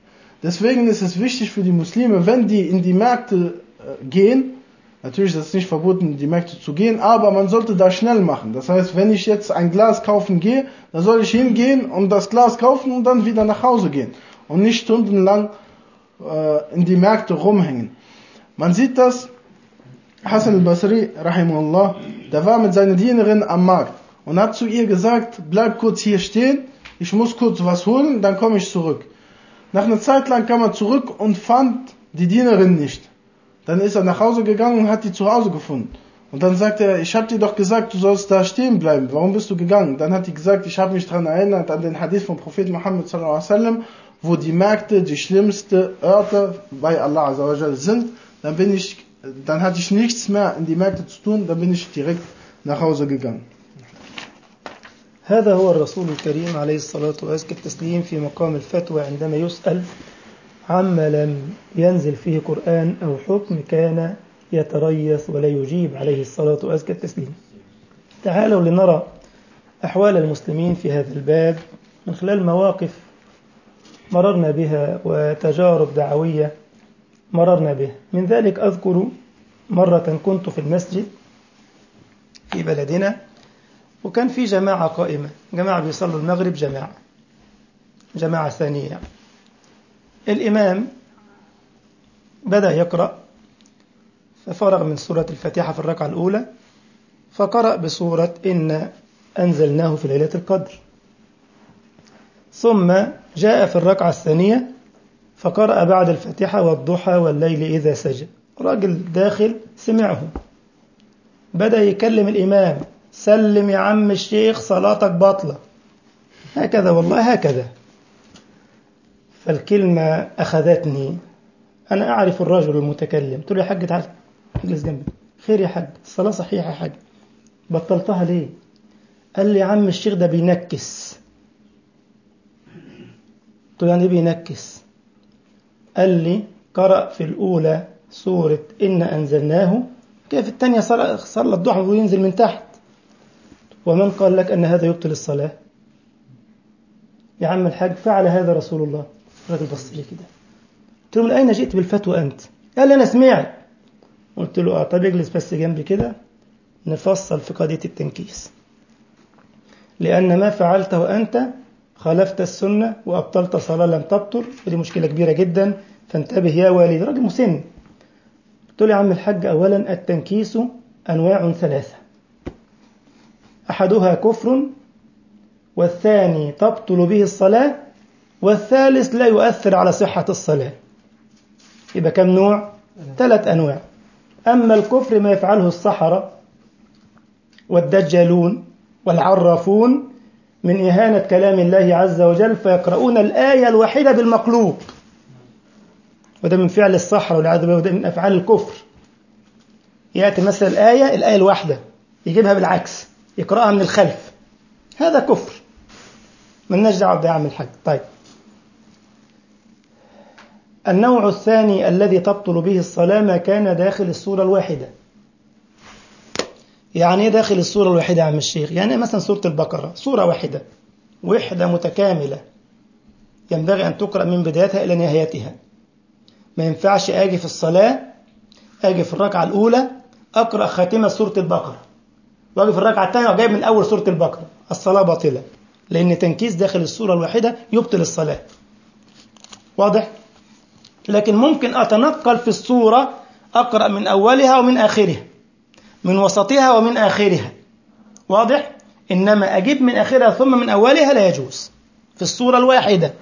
Deswegen ist es wichtig für die Muslime, wenn die in die Märkte gehen, natürlich ist es nicht verboten, in die Märkte zu gehen, aber man sollte da schnell machen. Das heißt, wenn ich jetzt ein Glas kaufen gehe, dann soll ich hingehen und das Glas kaufen und dann wieder nach Hause gehen und nicht stundenlang äh, in die Märkte rumhängen. Man sieht das, Hassan al-Basri, rahimahullah, der war mit seiner Dienerin am Markt und hat zu ihr gesagt, bleib kurz hier stehen, ich muss kurz was holen, dann komme ich zurück. Nach einer Zeit lang kam er zurück und fand die Dienerin nicht. Dann ist er nach Hause gegangen und hat die zu Hause gefunden. Und dann sagt er, ich habe dir doch gesagt, du sollst da stehen bleiben, warum bist du gegangen? Dann hat die gesagt, ich habe mich daran erinnert, an den Hadith vom Propheten Muhammad sallallahu alaihi wasallam, wo die Märkte die schlimmste Orte bei Allah azza wa jalla sind. Dann bin ich, dann hatte ich nichts mehr in die Märkte zu tun, dann bin ich direkt nach Hause gegangen.
هذا هو الرسول الكريم عليه الصلاة وأزكى التسليم في مقام الفتوى عندما يسأل عما لم ينزل فيه قرآن أو حكم كان يتريث ولا يجيب عليه الصلاة وأزكى التسليم. تعالوا لنرى أحوال المسلمين في هذا الباب من خلال مواقف مررنا بها وتجارب دعوية مررنا بها. من ذلك أذكر مرة كنت في المسجد في بلدنا وكان في جماعة قائمة، جماعة بيصلوا المغرب، جماعة جماعة ثانية. الإمام بدأ يقرأ ففرغ من سورة الفاتحة في الركعة الأولى فقرأ بسورة إن أنزلناه في ليلة القدر، ثم جاء في الركعة الثانية فقرأ بعد الفاتحة والضحى والليل إذا سجى. راجل داخل سمعه بدأ يكلم الإمام، سلم يا عم الشيخ صلاتك باطلة، هكذا والله هكذا. فالكلمة أخذتني، أنا أعرف الرجل المتكلم، قلت له يا حاج تعال اجلس جنبي. خير يا حاج؟ الصلاة صحيحة يا حاج. بطلتها ليه؟ قال لي يا عم الشيخ ده بينكس. قلت له يعني بينكس؟ قال لي قرأ في الأولى سورة إن أنزلناه، كيف الثانية صلى الضحى وينزل من تحت؟ ومن قال لك أن هذا يبطل الصلاة؟ يا عم الحاج فعل هذا رسول الله. الراجل بص لي كده، قلت له من أين جئت بالفتوى أنت؟ قال لي أنا سمعت. قلت له آه طب اجلس بس جنبي كده نفصل في قضية التنكيس، لأن ما فعلته أنت خالفت السنة وأبطلت صلاة لم تبطل، ودي مشكلة كبيرة جدا، فانتبه يا والدي. راجل مسن. قلت له يا عم الحاج أولا التنكيس أنواع ثلاثة، أحدها كفر، والثاني تبطل به الصلاة، والثالث لا يؤثر على صحة الصلاة. يبقى كم نوع؟ ثلاث أنواع. أما الكفر ما يفعله السحرة والدجالون والعرافون من إهانة كلام الله عز وجل، فيقرؤون الآية الواحدة بالمقلوب، وده من فعل السحرة والعياذ بالله، وده من أفعال الكفر. يأتي مثلا الآية الآية الواحدة يجيبها بالعكس، يقرأها من الخلف، هذا كفر، ملناش دعوة بده يعمل حاجة. طيب النوع الثاني الذي تبطل به الصلاة ما كان داخل السورة الواحدة. يعني ايه داخل السورة الواحدة يا عم الشيخ؟ يعني مثلا سورة البقرة سورة واحدة، وحدة متكاملة ينبغي أن تقرأ من بدايتها إلى نهايتها. ما ينفعش أجي في الصلاة، أجي في الركعة الأولى أقرأ خاتمة سورة البقرة، وأجي في الركعة الثانية وجايب من أول سورة البقرة، الصلاة باطلة، لأن تنكيس داخل السورة الواحدة يبطل الصلاة. واضح؟ لكن ممكن أتنقل في السورة، أقرأ من أولها ومن آخرها، من وسطها ومن آخرها. واضح؟ إنما أجيب من آخرها ثم من أولها لا يجوز في السورة الواحدة.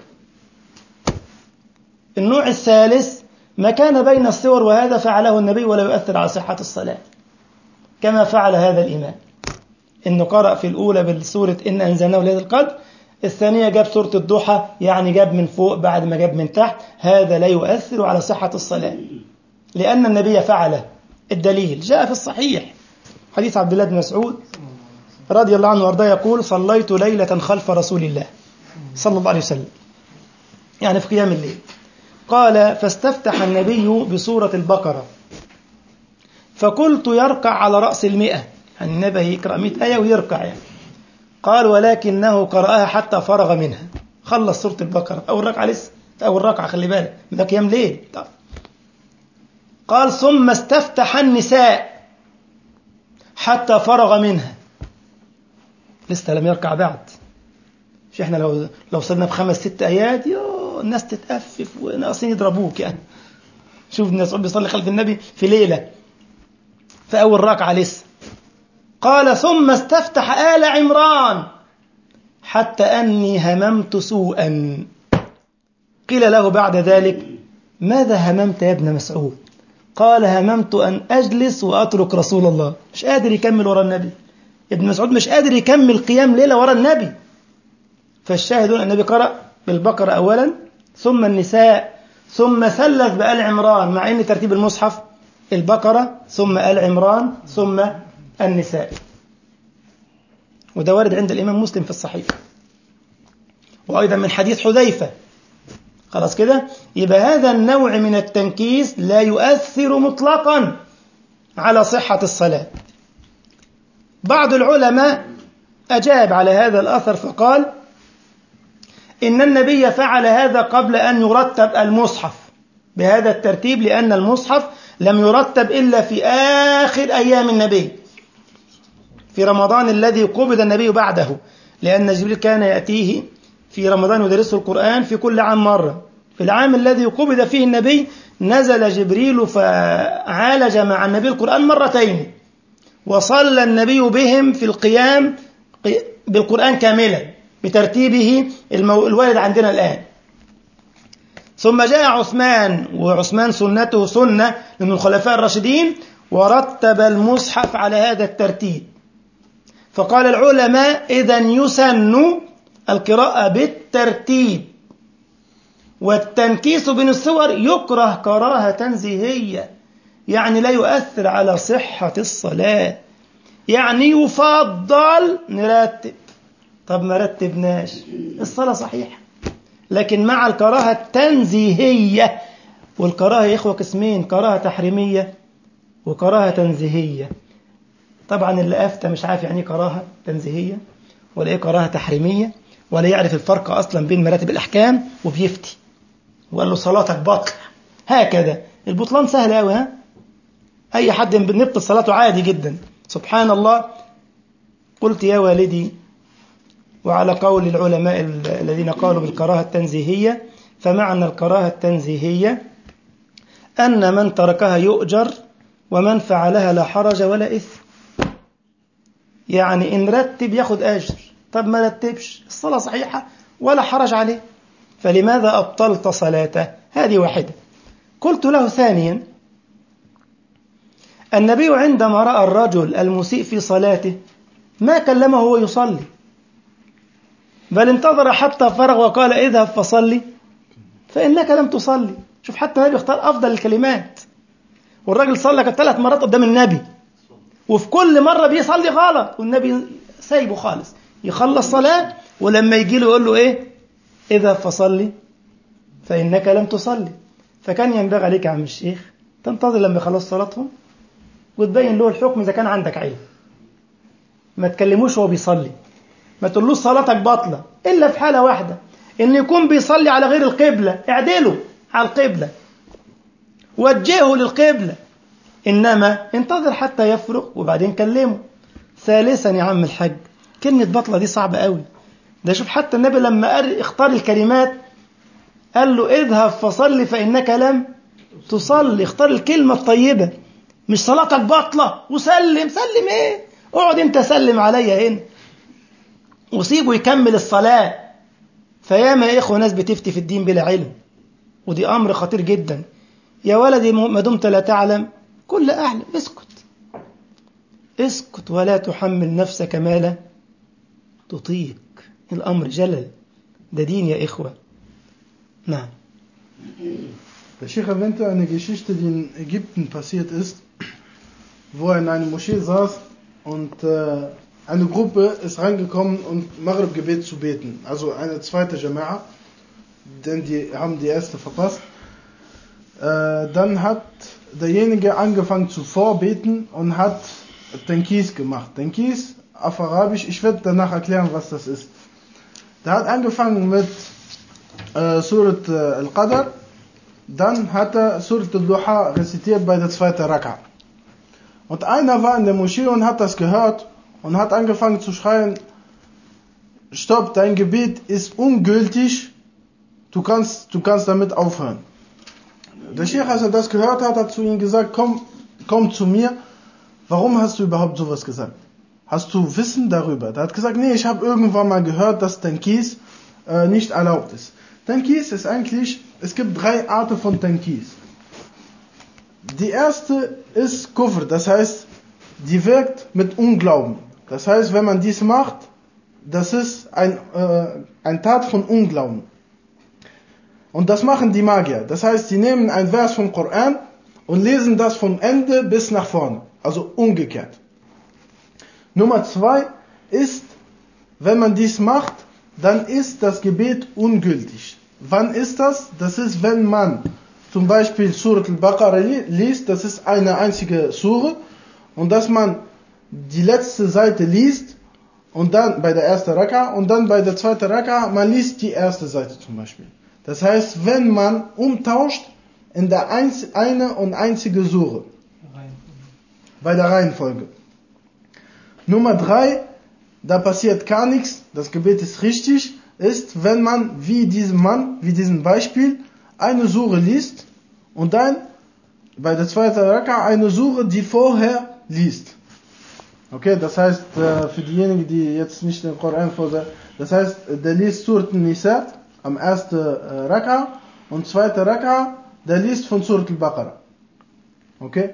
النوع الثالث ما كان بين السور، وهذا فعله النبي ولا يؤثر على صحة الصلاة، كما فعل هذا الإمام، إنه قرأ في الأولى بالسورة إن أنزلناه ليلة القدر، الثانية جاب سورة الضحى، يعني جاب من فوق بعد ما جاب من تحت، هذا لا يؤثر على صحة الصلاة لأن النبي فعله. الدليل جاء في الصحيح حديث عبد الله بن مسعود رضي الله عنه وارضاه يقول صليت ليلة خلف رسول الله صلى الله عليه وسلم، يعني في قيام الليل، قال فاستفتح النبي بسورة البقرة فقلت يركع على رأس المئة، يعني النبي يقرأ مئة آية ويركع يعني. قال ولكنه قرأها حتى فرغ منها، خلص سورة البقرة أول ركعة لسه في أول ركعة، خلي بالك ده قيام ليل. طب. قال ثم استفتح النساء حتى فرغ منها، لسه لم يركع بعد. مش احنا لو لو صلنا بخمس ست آيات يو الناس تتأفف وناقصين يضربوك يعني. شوف الناس بيصلي خلف النبي في ليلة في أول ركعة لسه. قال ثم استفتح آل عمران حتى أني هممت سوءا. قيل له بعد ذلك ماذا هممت يا ابن مسعود؟ قال هممت أن أجلس وأترك رسول الله. مش قادر يكمل وراء النبي. ابن مسعود مش قادر يكمل قيام ليلة وراء النبي. فالشاهدون النبي قرأ بالبقرة أولا ثم النساء ثم ثلث بآل عمران، مع أن ترتيب المصحف البقرة ثم آل عمران ثم النساء، وده وارد عند الإمام مسلم في الصحيح، وأيضا من حديث حذيفة. خلاص كده، يبقى هذا النوع من التنكيس لا يؤثر مطلقا على صحة الصلاة. بعض العلماء أجاب على هذا الأثر فقال إن النبي فعل هذا قبل أن يرتب المصحف بهذا الترتيب، لأن المصحف لم يرتب إلا في آخر أيام النبي في رمضان الذي قبض النبي بعده، لأن جبريل كان يأتيه في رمضان يدرسه القرآن في كل عام مرة. في العام الذي قبض فيه النبي نزل جبريل فعالج مع النبي القرآن مرتين، وصلى النبي بهم في القيام بالقرآن كاملا بترتيبه الوارد عندنا الآن. ثم جاء عثمان، وعثمان سنته سنة من الخلفاء الراشدين، ورتب المصحف على هذا الترتيب. فقال العلماء إذن يسن القراءة بالترتيب، والتنكيس بين السور يكره كراهة تنزيهية، يعني لا يؤثر على صحة الصلاة، يعني يفضل نرتب. طب ما رتبناش الصلاة صحيحة، لكن مع الكراهة التنزيهية. والكراهة يا إخوة قسمين، كراهة تحريمية وكراهة تنزيهية. طبعا اللي أفتى مش عارف يعني كراهة تنزيهية ولا إيه كراهة تحريمية، ولا يعرف الفرق أصلا بين مراتب الأحكام، وبيفتي وقال له صلاتك بطل. هكذا البطلان سهل أوي، ها أي حد بنبطل صلاته عادي جدا. سبحان الله. قلت يا والدي، وعلى قول العلماء الذين قالوا بالكراهة التنزيهية، فمعنى الكراهة التنزيهية أن من تركها يؤجر، ومن فعلها لا حرج ولا إثم. يعني إن رتب ياخد أجر، طب ما رتبش الصلاة صحيحة ولا حرج عليه، فلماذا أبطلت صلاته؟ هذه واحدة. قلت له ثانيا، النبي عندما رأى الرجل المسيء في صلاته ما كلمه وهو يصلي، بل انتظر حتى فرغ وقال اذهب فصلي فإنك لم تصلي. شوف حتى النبي اختار أفضل الكلمات، والراجل صلى ثلاث مرات قدام النبي، وفي كل مرة بيصلي غلط، والنبي سايبه خالص يخلص صلاة، ولما يجي له يقول له ايه؟ اذهب فصلي فإنك لم تصلي. فكان ينبغي عليك يا عم الشيخ تنتظر لما يخلص صلاتهم وتبين له الحكم إذا كان عندك علم. ما تكلموش وهو بيصلي، ما تقولوش صلاتك باطلة إلا في حالة واحدة، إن يكون بيصلي على غير القبلة، اعدله على القبلة، وجهه للقبلة، إنما انتظر حتى يفرغ وبعدين كلمه. ثالثا يا عم الحاج، كلمة باطلة دي صعبة قوي. ده شوف حتى النبي لما اختار الكلمات قال له اذهب فصلي فإنك لم تصلي. اختار الكلمة الطيبة، مش صلاتك باطلة وسلم. سلم ايه؟ اقعد انت سلم عليا هنا وسيبه يكمل الصلاة. فياما يا إخوة ناس بتفتي في الدين بلا علم، ودي أمر خطير جدا. يا ولدي ما دمت لا تعلم كل أعلم، اسكت اسكت ولا تحمل نفسك ما لا تطيق. الأمر جلل، ده دين يا إخوة. نعم.
Der Sheikh erwähnte eine Geschichte, die in Ägypten passiert ist, wo er in einer Moschee saß und äh, eine Gruppe ist reingekommen und Maghrib-Gebet zu beten. Also eine zweite Jama'a, denn die haben die erste verpasst. Äh, dann hat derjenige angefangen zu vorbeten und hat Tenkis gemacht. Tenkis auf Arabisch, ich werde danach erklären, was das ist. Der hat angefangen mit äh, Surat äh, Al-Qadr, dann hat er Surat Al-Duha rezitiert bei der zweiten Raka. Und einer war in der Moschee und hat das gehört und hat angefangen zu schreien, stopp, dein Gebet ist ungültig, du kannst, du kannst damit aufhören. Der Sheikh, als er das gehört hat, hat zu ihm gesagt, komm, komm zu mir, warum hast du überhaupt sowas gesagt? Hast du Wissen darüber? Er hat gesagt, nee, ich habe irgendwann mal gehört, dass Tankis äh, nicht erlaubt ist. Tankis ist eigentlich, es gibt drei Arten von Tankis. Die erste ist Kufr, das heißt, die wirkt mit Unglauben. Das heißt, wenn man dies macht, das ist ein, äh, ein Tat von Unglauben. Und das machen die Magier. Das heißt, sie nehmen ein Vers vom Koran und lesen das vom Ende bis nach vorne. Also umgekehrt. Nummer zwei ist, wenn man dies macht, dann ist das Gebet ungültig. Wann ist das? Das ist, wenn man zum Beispiel Surat Al-Baqarah liest, das ist eine einzige Sure, und dass man die letzte Seite liest, und dann bei der ersten Raka, und dann bei der zweiten Raka, man liest die erste Seite zum Beispiel. Das heißt, wenn man umtauscht in der einz- eine und einzige Sure. Bei der Reihenfolge. Nummer drei, da passiert gar nichts, das Gebet ist richtig, ist, wenn man wie diesem Mann, wie diesem Beispiel, eine Sure liest und dann bei der zweiten Raka eine Sure, die vorher liest. Okay, das heißt, für diejenigen, die jetzt nicht den Koran vorsehen, das heißt, der liest Surat An-Nisa am ersten Raka und zweiter Raka, der liest von Surat Al-Baqarah. Okay?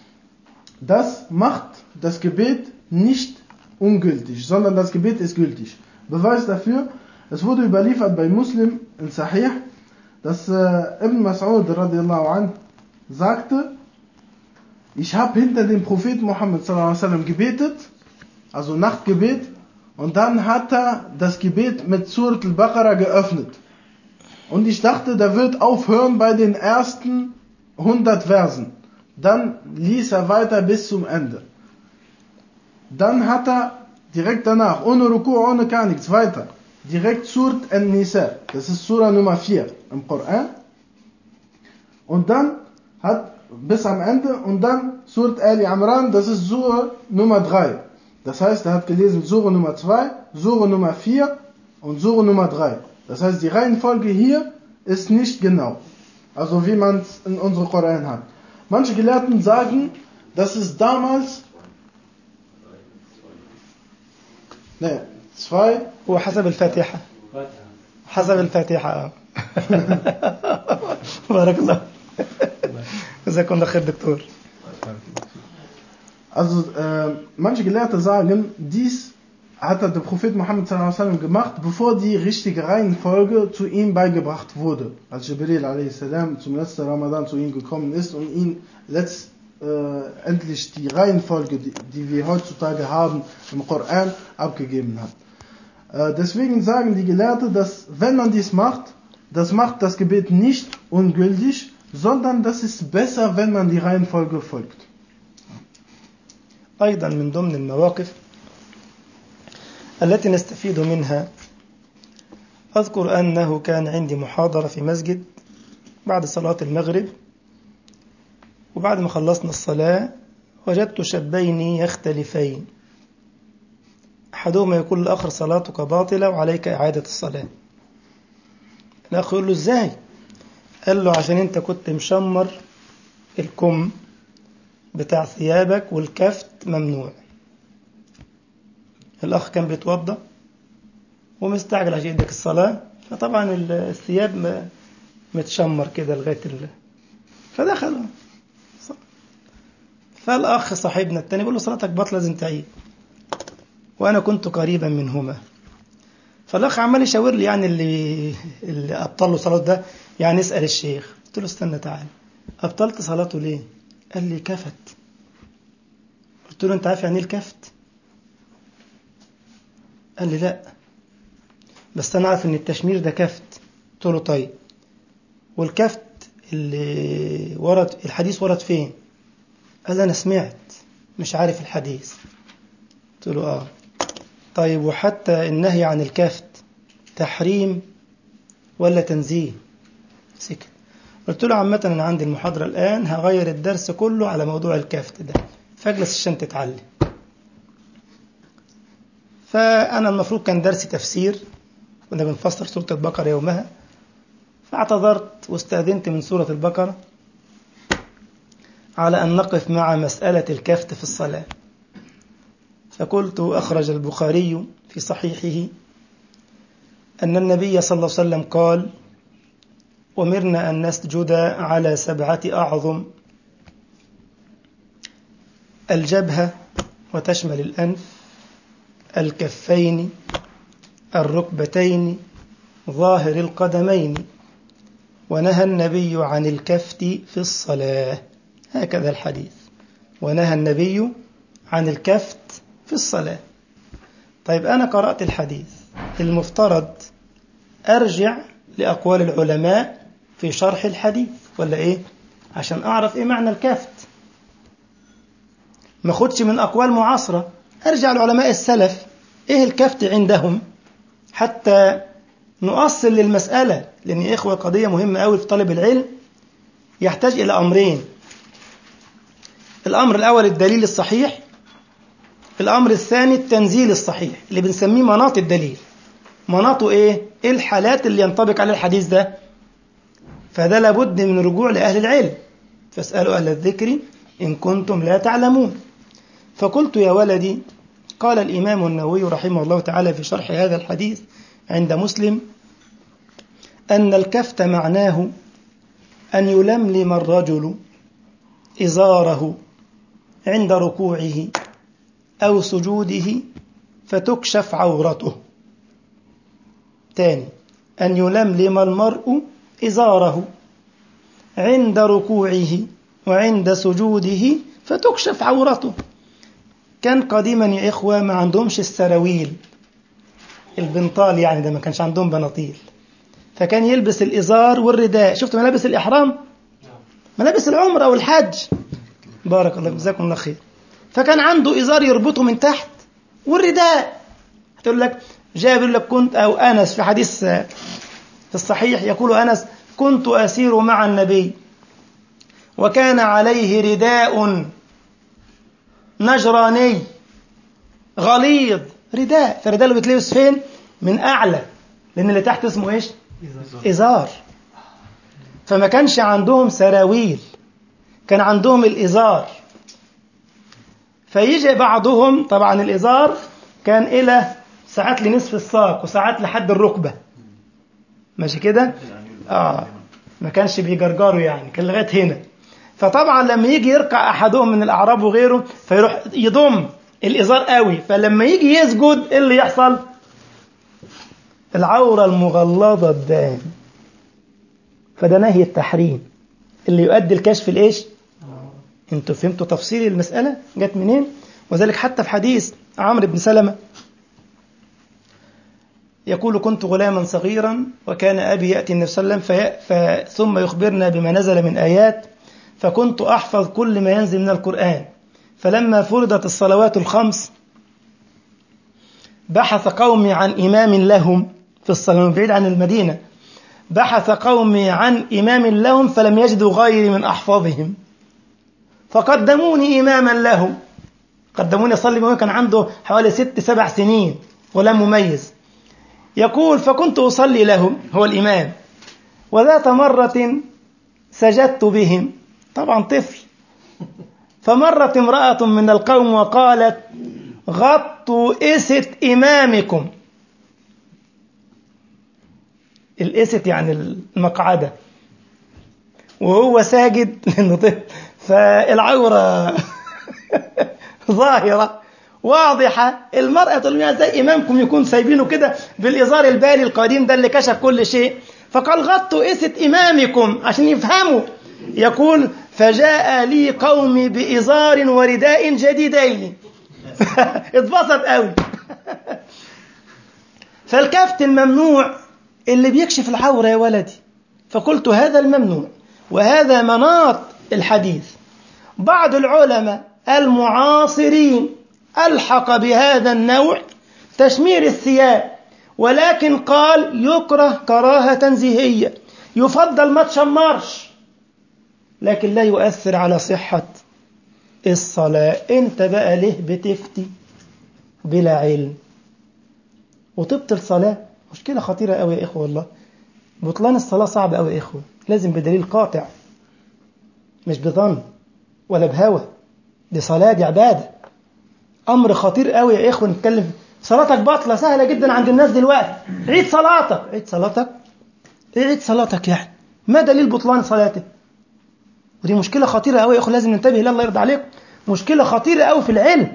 Das macht das Gebet nicht ungültig, sondern das Gebet ist gültig. Beweis dafür, es wurde überliefert bei Muslim in Sahih, dass äh, Ibn Mas'ud radiallahu anh sagte, ich habe hinter dem Propheten Muhammad sallallahu alaihi wasallam gebetet, also Nachtgebet, und dann hat er das Gebet mit Surat Al-Baqarah geöffnet. Und ich dachte, der wird aufhören bei den ersten hundert Versen. Dann ließ er weiter bis zum Ende. Dann hat er direkt danach, ohne Ruku', ohne gar nichts, weiter. Direkt Surat An-Nisa, das ist Surah Nummer vier im Koran. Und dann hat bis am Ende, und dann Surat Ali-Imran, das ist Surah Nummer drei. Das heißt, er hat gelesen Surah Nummer zwei, Surah Nummer vier und Surah Nummer drei. Das heißt, die Reihenfolge hier ist nicht genau. Also wie man es in unserem Koran hat. Manche Gelehrten sagen, dass es damals ne, zwei
هو حسب الفاتحة حسب الفاتحة بارك الله جزاكم الله خير دكتور.
Also äh, manche Gelehrte sagen, dies hat der Prophet Muhammad sallallahu alaihi wasallam gemacht, bevor die richtige Reihenfolge zu ihm beigebracht wurde. Als Jibril a.s. zum letzten Ramadan zu ihm gekommen ist und ihm letztendlich äh, die Reihenfolge, die, die wir heutzutage haben, im Koran abgegeben hat. Äh, deswegen sagen die Gelehrten, dass wenn man dies macht, das macht das Gebet nicht ungültig, sondern das ist besser, wenn man die Reihenfolge folgt.
أيضا من ضمن المواقف التي نستفيد منها، أذكر أنه كان عندي محاضرة في مسجد بعد صلاة المغرب، وبعد ما خلصنا الصلاة وجدت شابين يختلفين، أحدهما يقول للآخر صلاتك باطلة وعليك إعادة الصلاة. الأخ يقول له إزاي؟ قال له عشان أنت كنت مشمر الكم بتاع ثيابك والكفت ممنوع. الأخ كان بيتوضأ ومستعجل عشان يدك الصلاة، فطبعا الثياب متشمر كده لغاية ال... فدخل، فالأخ صاحبنا التاني بيقول له صلاتك باطلة لازم تعيد، وأنا كنت قريبا منهما. فالأخ عمال يشاور لي يعني اللي اللي أبطل له صلاته ده، يعني اسأل الشيخ. قلت له استنى تعال، أبطلت صلاته ليه؟ قال لي كفت. قلت له أنت عارف يعني إيه الكفت؟ قال لي لا، بس أنا عارف إن التشمير ده كفت. قلت له طيب، والكفت اللي ورد الحديث ورد فين؟ قال أنا سمعت مش عارف الحديث. قلت له آه طيب، وحتى النهي عن الكفت تحريم ولا تنزيه؟ سكت. قلت له عامة أنا عندي المحاضرة الآن هغير الدرس كله على موضوع الكفت ده، فاجلس عشان تتعلم. فأنا المفروض كان درسي تفسير، كنا بنفسر سورة البقرة يومها، فاعتذرت واستأذنت من سورة البقرة على أن نقف مع مسألة الكفت في الصلاة. فقلت أخرج البخاري في صحيحه أن النبي صلى الله عليه وسلم قال: أمرنا أن نسجد على سبعة أعظم: الجبهة وتشمل الأنف، الكفين، الركبتين، ظاهر القدمين. ونهى النبي عن الكفت في الصلاة. هكذا الحديث، ونهى النبي عن الكفت في الصلاة. طيب أنا قرأت الحديث، المفترض أرجع لأقوال العلماء في شرح الحديث ولا إيه؟ عشان أعرف إيه معنى الكفت، ما خدش من أقوال معاصرة، أرجع لعلماء السلف إيه الكفت عندهم حتى نؤصل للمسألة. لأن يا إخوة قضية مهمة أوي في طالب العلم، يحتاج إلى أمرين: الأمر الأول الدليل الصحيح، الأمر الثاني التنزيل الصحيح اللي بنسميه مناط الدليل. مناطه إيه؟ إيه الحالات اللي ينطبق على الحديث ده؟ فده لابد من رجوع لأهل العلم، فاسألوا أهل الذكر إن كنتم لا تعلمون. فقلت يا ولدي، قال الإمام النووي رحمه الله تعالى في شرح هذا الحديث عند مسلم أن الكفت معناه أن يلملم الرجل إزاره عند ركوعه أو سجوده فتكشف عورته. تاني، أن يلملم المرء إزاره عند ركوعه وعند سجوده فتكشف عورته. كان قديما يا إخوة ما عندهمش السراويل، البنطال يعني، ده ما كانش عندهم بناطيل، فكان يلبس الإزار والرداء. شفت ملابس الإحرام، ملابس العمر أو الحج، بارك الله جزاكم الله خير. فكان عنده إزار يربطه من تحت والرداء. هتقول لك جاء يقول لك كنت، أو أنس في حديث في الصحيح يقول أنس: كنت أسير مع النبي وكان عليه رداء نجراني غليظ. رداء، فالرداء اللي بتلبس فين؟ من أعلى، لأن اللي تحت اسمه إيش؟ إزار. فما كانش عندهم سراويل، كان عندهم الإزار. فيجي بعضهم، طبعا الإزار كان إلى ساعات لنصف الساق وساعات لحد الركبة، ماشي كده؟ آه ما كانش بيجرجروا يعني، كان لغاية هنا. فطبعا لما يجي يركع أحدهم من الأعراب وغيره فيروح يضم الإزار قوي، فلما يجي يسجد إيه اللي يحصل؟ العورة المغلظة الدائم. فده نهي التحريم اللي يؤدي الكشف الإيش؟ انتوا فهمتوا تفصيل المسألة جت منين؟ وذلك حتى في حديث عمرو بن سلمة يقول: كنت غلاما صغيرا وكان أبي يأتي النبي صلى الله عليه وسلم ثم يخبرنا بما نزل من آيات، فكنت أحفظ كل ما ينزل من القرآن. فلما فرضت الصلوات الخمس بحث قومي عن إمام لهم في الصلاة، بعيد عن المدينة، بحث قومي عن إمام لهم فلم يجدوا غيري من أحفظهم فقدموني إماما لهم. قدموني أصلي بهم، كان عنده حوالي ست سبع سنين ولم مميز. يقول: فكنت أصلي لهم، هو الإمام، وذات مرة سجدت بهم، طبعا طفل. فمرت امرأة من القوم وقالت: غطوا إسة إمامكم. الإسة يعني المقعدة، وهو ساجد لأنه طفل، فالعورة ظاهرة واضحة. المرأة تقول لها: زي إمامكم يكون سايبينه كده بالإزار البالي القديم ده اللي كشف كل شيء. فقال: غطوا إسة إمامكم عشان يفهموا. يقول: فجاء لي قومي بإزار ورداء جديدين. اتبسط قوي. فالكفت الممنوع اللي بيكشف العورة يا ولدي. فقلت هذا الممنوع وهذا مناط الحديث. بعض العلماء المعاصرين ألحق بهذا النوع تشمير الثياب، ولكن قال يكره كراهة تنزيهية، يفضل ما تشمرش، لكن لا يؤثر على صحة الصلاة. انت بقى ليه بتفتي بلا علم وتبطل صلاة؟ مشكلة خطيرة قوي يا إخوة، والله بطلان الصلاة صعب قوي يا إخوة، لازم بدليل قاطع، مش بظن ولا بهوى. دي صلاة، دي عبادة، أمر خطير قوي يا إخوة. نتكلم صلاتك باطلة سهلة جدا عند الناس دلوقتي، عيد صلاتك. عيد صلاتك إيه عيد صلاتك يعني؟ ما دليل بطلان صلاتك؟ ودي مشكلة خطيرة قوي يا إخوة، لازم ننتبه. لا الله يرضى عليكم، مشكلة خطيرة قوي في العلم،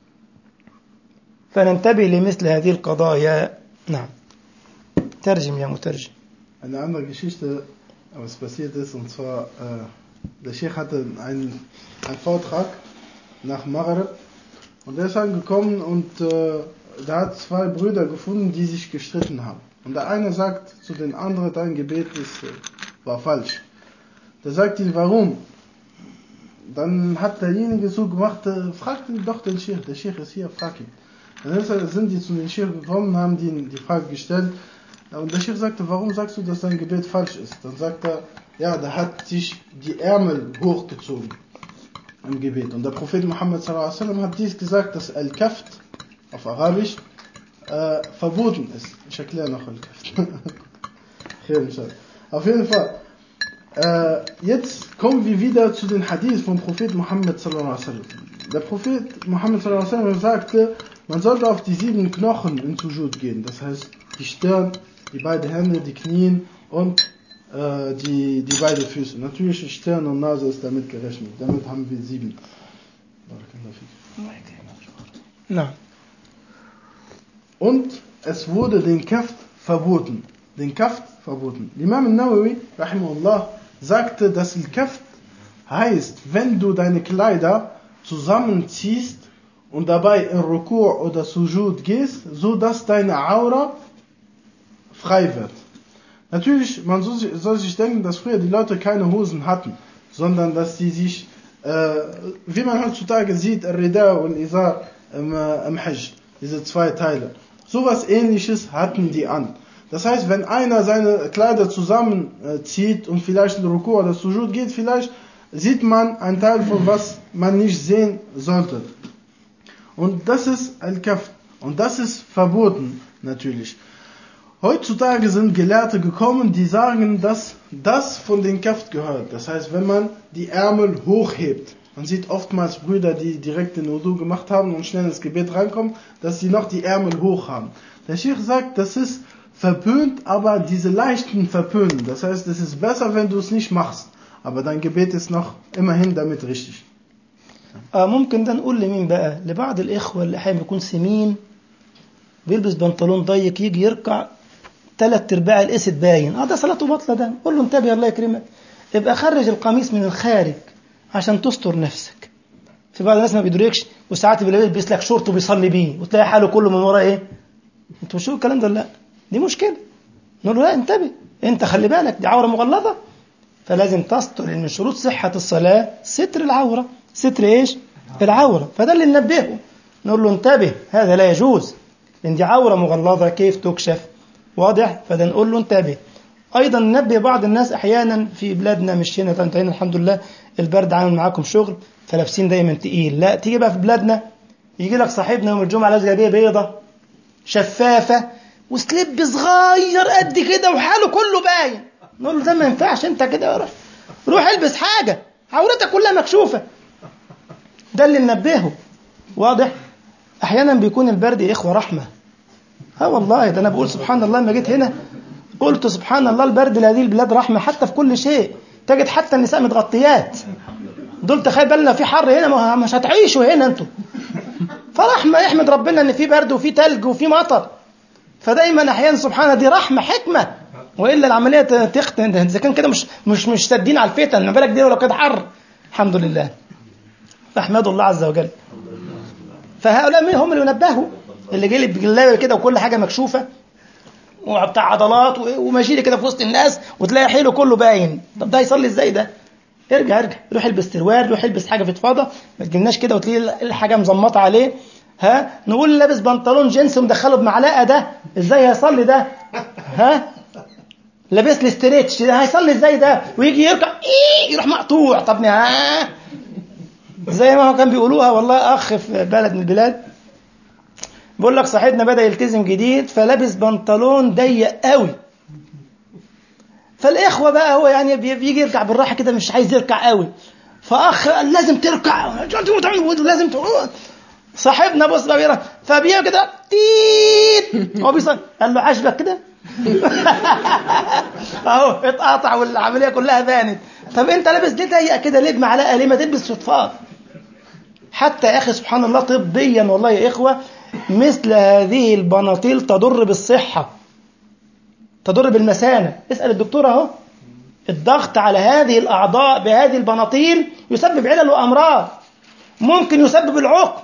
فننتبه لمثل هذه القضايا. نعم. ترجم يا مترجم.
Eine andere Geschichte, was passiert ist, und zwar, äh, der Sheikh hatte einen, einen Vortrag nach Maghrib und der ist angekommen und äh, da hat zwei Brüder gefunden, die sich gestritten haben. Und der eine sagt zu den anderen, dein Gebet ist, äh, war falsch. Der sagt ihm, warum? Dann hat derjenige so gemacht, äh, fragt ihn doch den Sheikh, der Sheikh ist hier, frag ihn. Dann sind die zu den Sheikh gekommen, haben die die Frage gestellt. Und der Sheikh sagte, warum sagst du, dass dein Gebet falsch ist? Dann sagt er, ja, der hat sich die Ärmel hochgezogen im Gebet. Und der Prophet Muhammad sallallahu alaihi wasallam hat dies gesagt, dass Al-Kaft auf Arabisch äh, verboten ist. Ich erkläre noch Al-Kaft. Auf jeden Fall. Äh, jetzt kommen wir wieder zu den Hadith vom Prophet Muhammad sallallahu alaihi wasallam. Der Prophet Muhammad sallallahu alaihi wasallam sagte, man sollte auf die sieben Knochen in Sujud gehen. Das heißt, die Stirn, die beiden Hände, die Knien und äh, die, die beiden Füße. Natürlich Stirn und Nase ist damit gerechnet. Damit haben wir sieben.
Na.
Und es wurde den Kaft verboten. Den Kaft verboten. Imam al-Nawawi, rahimahullah, sagte, dass el Kaft heißt, wenn du deine Kleider zusammenziehst und dabei in Ruku' oder Sujud gehst, so dass deine Aura frei wird. Natürlich, man soll, soll sich denken, dass früher die Leute keine Hosen hatten, sondern dass sie sich, äh, wie man heutzutage sieht, Al-Rida und Izar im, äh, im Hajj, diese zwei Teile. Sowas Ähnliches hatten die an. Das heißt, wenn einer seine Kleider zusammenzieht und vielleicht in Ruku' oder Sujud geht, vielleicht sieht man einen Teil von was man nicht sehen sollte. Und das ist Al-Kaft. Und das ist verboten, natürlich. Heutzutage sind Gelehrte gekommen, die sagen, dass das von den Kaft gehört. Das heißt, wenn man die Ärmel hochhebt. Man sieht oftmals Brüder, die direkt den Wudu gemacht haben und schnell ins Gebet reinkommen, dass sie noch die Ärmel hoch haben. Der Sheikh sagt, das ist verpönt, aber diese leichten verpönen. Das heißt, es ist besser, wenn du es nicht machst. Aber dein Gebet ist noch immerhin damit richtig.
آه ممكن ده نقول لمين بقى؟ لبعض الإخوة اللي أحيانا بيكون سمين بيلبس بنطلون ضيق يجي يركع ثلاث ارباع الاسد باين، اه ده صلاته باطله. ده قول له انتبه الله يكرمك، ابقى خرج القميص من الخارج عشان تستر نفسك. في بعض الناس ما بيدركش، وساعات بيلبس لك شورت وبيصلي بيه وتلاقي حاله كله من ورا ايه؟ انتوا شو الكلام ده؟ لا دي مشكله. نقول له لا انتبه، انت خلي بالك دي عوره مغلظه، فلازم تستر. من شروط صحه الصلاه ستر العوره. ستر ايش؟ العوره. فده اللي ننبهه، نقول له انتبه هذا لا يجوز، لان دي عوره مغلظه كيف تكشف؟ واضح؟ فده نقول له انتبه. ايضا ننبه بعض الناس احيانا في بلادنا، مش هنا انتهينا الحمد لله، البرد عامل معاكم شغل فلابسين دايما تقيل. لا تيجي بقى في بلادنا يجي لك صاحبنا يوم الجمعه لابس جلابيه بيضه شفافه وسليب صغير قد كده وحاله كله باين، نقول له ده ما ينفعش، انت كده روح روح البس حاجه عورتك كلها مكشوفه. ده اللي ننبهه. واضح؟ احيانا بيكون البرد يا اخوه رحمه. ها والله، ده انا بقول سبحان الله، لما جيت هنا قلت سبحان الله، البرد لهذه البلاد رحمه حتى في كل شيء. تجد حتى النساء متغطيات. دول تخيل بالنا في حر هنا، مش هتعيشوا هنا انتوا. فرحمه، يحمد ربنا ان في برد وفي تلج وفي مطر. فدايما احيانا سبحان الله دي رحمه حكمه، والا العمليه تختن. اذا كان كده مش مش مش سادين على الفتن، ما بالك دي لو كده حر. الحمد لله، فاحمدوا الله عز وجل. فهؤلاء هم اللي ينبهوا، اللي جاي بجلابه كده وكل حاجه مكشوفه وبتاع عضلات وماشي لي كده في وسط الناس وتلاقي حيله كله باين. طب ده يصلي ازاي ده؟ ارجع ارجع روح البس سروال، روح البس حاجه فضفاضه، ما تجيلناش كده وتلاقي الحاجه مزمطه عليه. ها نقول لابس بنطلون جينز ومدخله بمعلقه، ده ازاي هيصلي ده؟ ها لابس لي ستريتش، ده هيصلي ازاي ده؟ ويجي يركع ايه يروح مقطوع. طب ها زي ما هو كان بيقولوها والله اخ في بلد من البلاد، بيقول لك صاحبنا بدأ يلتزم جديد فلابس بنطلون ضيق قوي، فالاخوه بقى هو يعني بيجي يركع بالراحه كده مش عايز يركع قوي، فاخ قال لازم تركع لازم تقول. صاحبنا بص بقى بيركع فبيجي كده تيت هو بيصلي، قال له عاجبك كده؟ اهو اتقطع والعمليه كلها بانت. طب انت لابس ليه ضيق كده ليه بمعلقه؟ ليه ما تلبس فضفاض؟ حتى يا اخي سبحان الله طبيا والله يا اخوه مثل هذه البناطيل تضر بالصحه، تضر بالمثانه. اسال الدكتور اهو، الضغط على هذه الاعضاء بهذه البناطيل يسبب علل وامراض، ممكن يسبب العقم،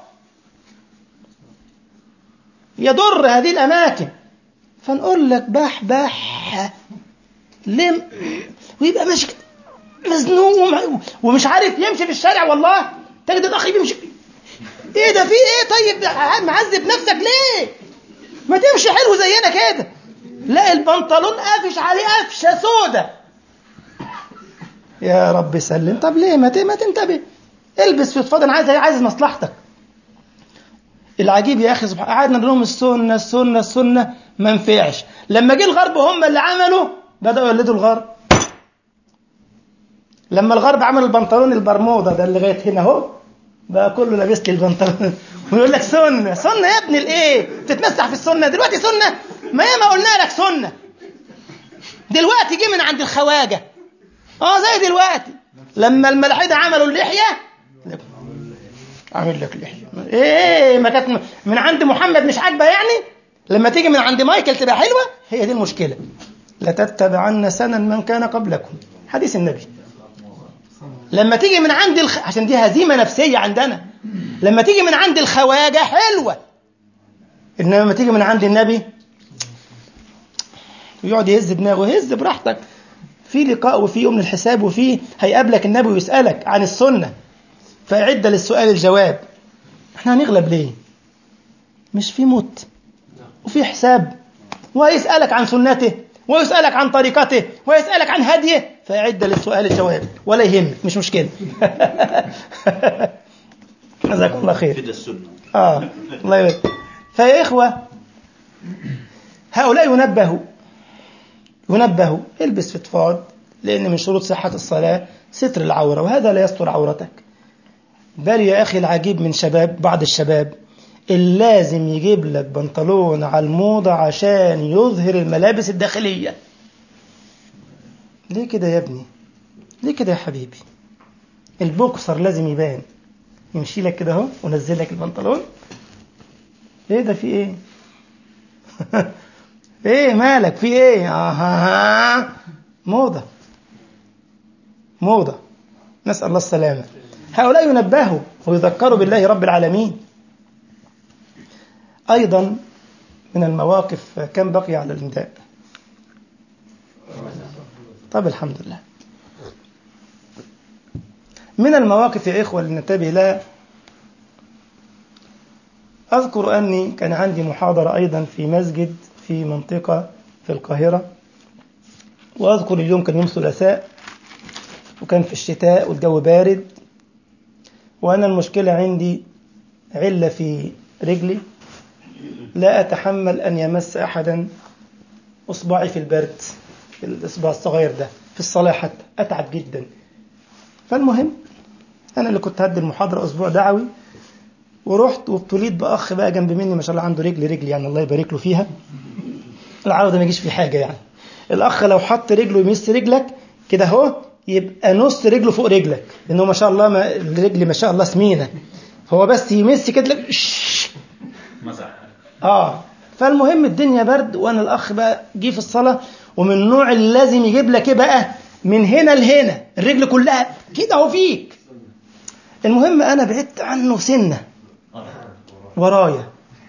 يضر هذه الاماكن. فنقول لك بح بح لم ويبقى ماشي مزنوق ومش عارف يمشي في الشارع. والله تجد الاخ بيمشي ايه ده في ايه؟ طيب معذب نفسك ليه؟ ما تمشي حلو زينا كده. لا البنطلون قافش عليه قفشه سودة، يا رب سلم. طب ليه ما ما تنتبه؟ البس في اتفضل، عايز عايز مصلحتك. العجيب يا اخي سبحان، قعدنا نقول لهم السنه السنه السنه ما نفعش. لما جه الغرب هم اللي عملوا، بداوا يقلدوا الغرب. لما الغرب عمل البنطلون البرمودا ده اللي لغايه هنا اهو، بقى كله لابس لي البنطلون ويقول لك سنه سنه. يا ابن الايه تتمسح في السنه دلوقتي؟ سنه ما ياما قلنا لك سنه. دلوقتي جه من عند الخواجه اه زي دلوقتي لما الملاحده عملوا اللحيه عامل لك لحيه ايه ما كانت من عند محمد مش عاجبه يعني، لما تيجي من عند مايكل تبقى حلوه. هي دي المشكله. لا تتبعن سنن من كان قبلكم، حديث النبي. لما تيجي من عند الخ... عشان دي هزيمه نفسيه عندنا، لما تيجي من عند الخواجه حلوه، انما لما تيجي من عند النبي يقعد يهز دماغه. يهز براحتك، في لقاء وفي يوم الحساب وفي هيقابلك النبي ويسالك عن السنه، فاعد للسؤال الجواب. احنا هنغلب ليه؟ مش في موت وفي حساب، ويسالك عن سنته ويسالك عن طريقته ويسالك عن هديه، فاعد للسؤال الجواب ولا يهمك، مش مشكله. جزاكم الله خير.
كده السنه
اه الله يبارك. فيا اخوه هؤلاء ينبهوا ينبهوا البس فضفاض، لان من شروط صحه الصلاه ستر العوره، وهذا لا يستر عورتك. بل يا أخي العجيب من شباب بعض الشباب اللازم يجيب لك بنطلون على الموضة عشان يظهر الملابس الداخلية. ليه كده يا ابني؟ ليه كده يا حبيبي؟ البوكسر لازم يبان، يمشي لك كده اهو ونزل لك البنطلون. ايه ده في ايه؟ ايه مالك في ايه؟ آه موضة موضة، نسأل الله السلامة. هؤلاء ينبهوا ويذكروا بالله رب العالمين. أيضا من المواقف، كم بقي على النداء؟ طب الحمد لله. من المواقف يا إخوة لننتبه لها، أذكر أني كان عندي محاضرة أيضا في مسجد في منطقة في القاهرة، وأذكر اليوم كان يوم ثلاثاء وكان في الشتاء والجو بارد، وأنا المشكلة عندي علة في رجلي، لا أتحمل أن يمس أحدا أصبعي في البرد، في الإصبع الصغير ده في الصلاة حتى أتعب جدا. فالمهم أنا اللي كنت هدي المحاضرة أسبوع دعوي، ورحت وابتليت بأخ بقى جنب مني ما شاء الله عنده رجل رجل يعني الله يبارك له فيها، العرض ده ما يجيش في حاجة يعني. الأخ لو حط رجله يمس رجلك كده اهو يبقى نص رجله فوق رجلك، لأنه ما شاء الله ما الرجل ما شاء الله سمينة، فهو بس يمس كده لك
مزح.
آه فالمهم الدنيا برد، وأنا الأخ بقى جه في الصلاة ومن النوع اللي لازم يجيب لك إيه بقى من هنا لهنا الرجل كلها كده اهو فيك. المهم أنا بعدت عنه سنة ورايا،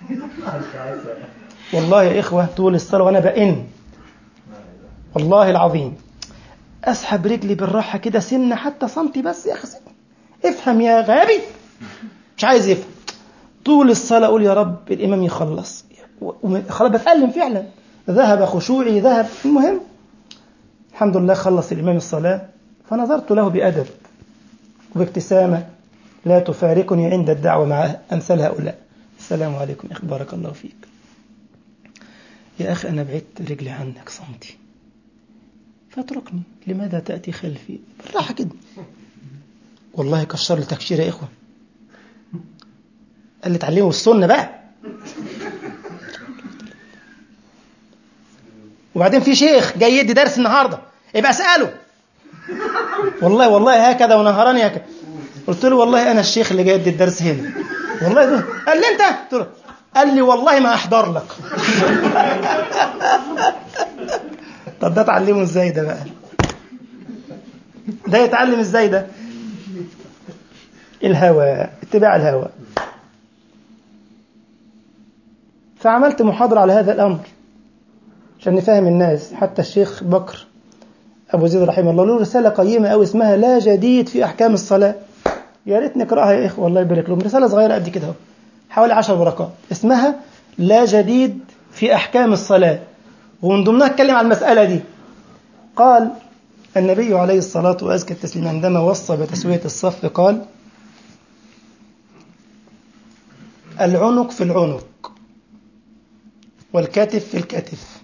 والله يا إخوة طول الصلاة وأنا بئن والله العظيم أسحب رجلي بالراحة كده سنة حتى سنتي بس، يا أخي افهم يا غبي، مش عايز يفهم. طول الصلاة أقول يا رب الإمام يخلص، خلاص بتألم فعلا، ذهب خشوعي ذهب. المهم الحمد لله خلص الإمام الصلاة، فنظرت له بأدب وبابتسامة لا تفارقني عند الدعوة مع أمثال هؤلاء. السلام عليكم أخي، بارك الله فيك. يا أخي أنا بعدت رجلي عنك صمتي فاتركني، لماذا تأتي خلفي؟ بالراحة كده. والله كشر التكشير يا إخوة. قال لي تعلموا السنة بقى. وبعدين في شيخ جاي يدي درس النهاردة يبقى أسأله. والله والله هكذا ونهراني هكذا. قلت له والله أنا الشيخ اللي جاي يدي الدرس هنا. والله ده قال لي أنت؟ قلت له قال لي والله ما أحضر لك. طب ده تعلمه إزاي ده بقى؟ ده يتعلم إزاي ده؟ الهوى، اتباع الهوى. فعملت محاضرة على هذا الأمر عشان نفهم الناس. حتى الشيخ بكر أبو زيد رحمه الله له رسالة قيمة أو اسمها لا جديد في أحكام الصلاة. يا ريت نقرأها يا إخوة، والله يبارك لهم. رسالة صغيرة قد كده حوالي عشر ورقات، اسمها لا جديد في أحكام الصلاة، ومن ضمنها اتكلم عن المسألة دي. قال النبي عليه الصلاة وأزكى التسليم عندما وصى بتسوية الصف قال العنق في العنق والكتف في الكتف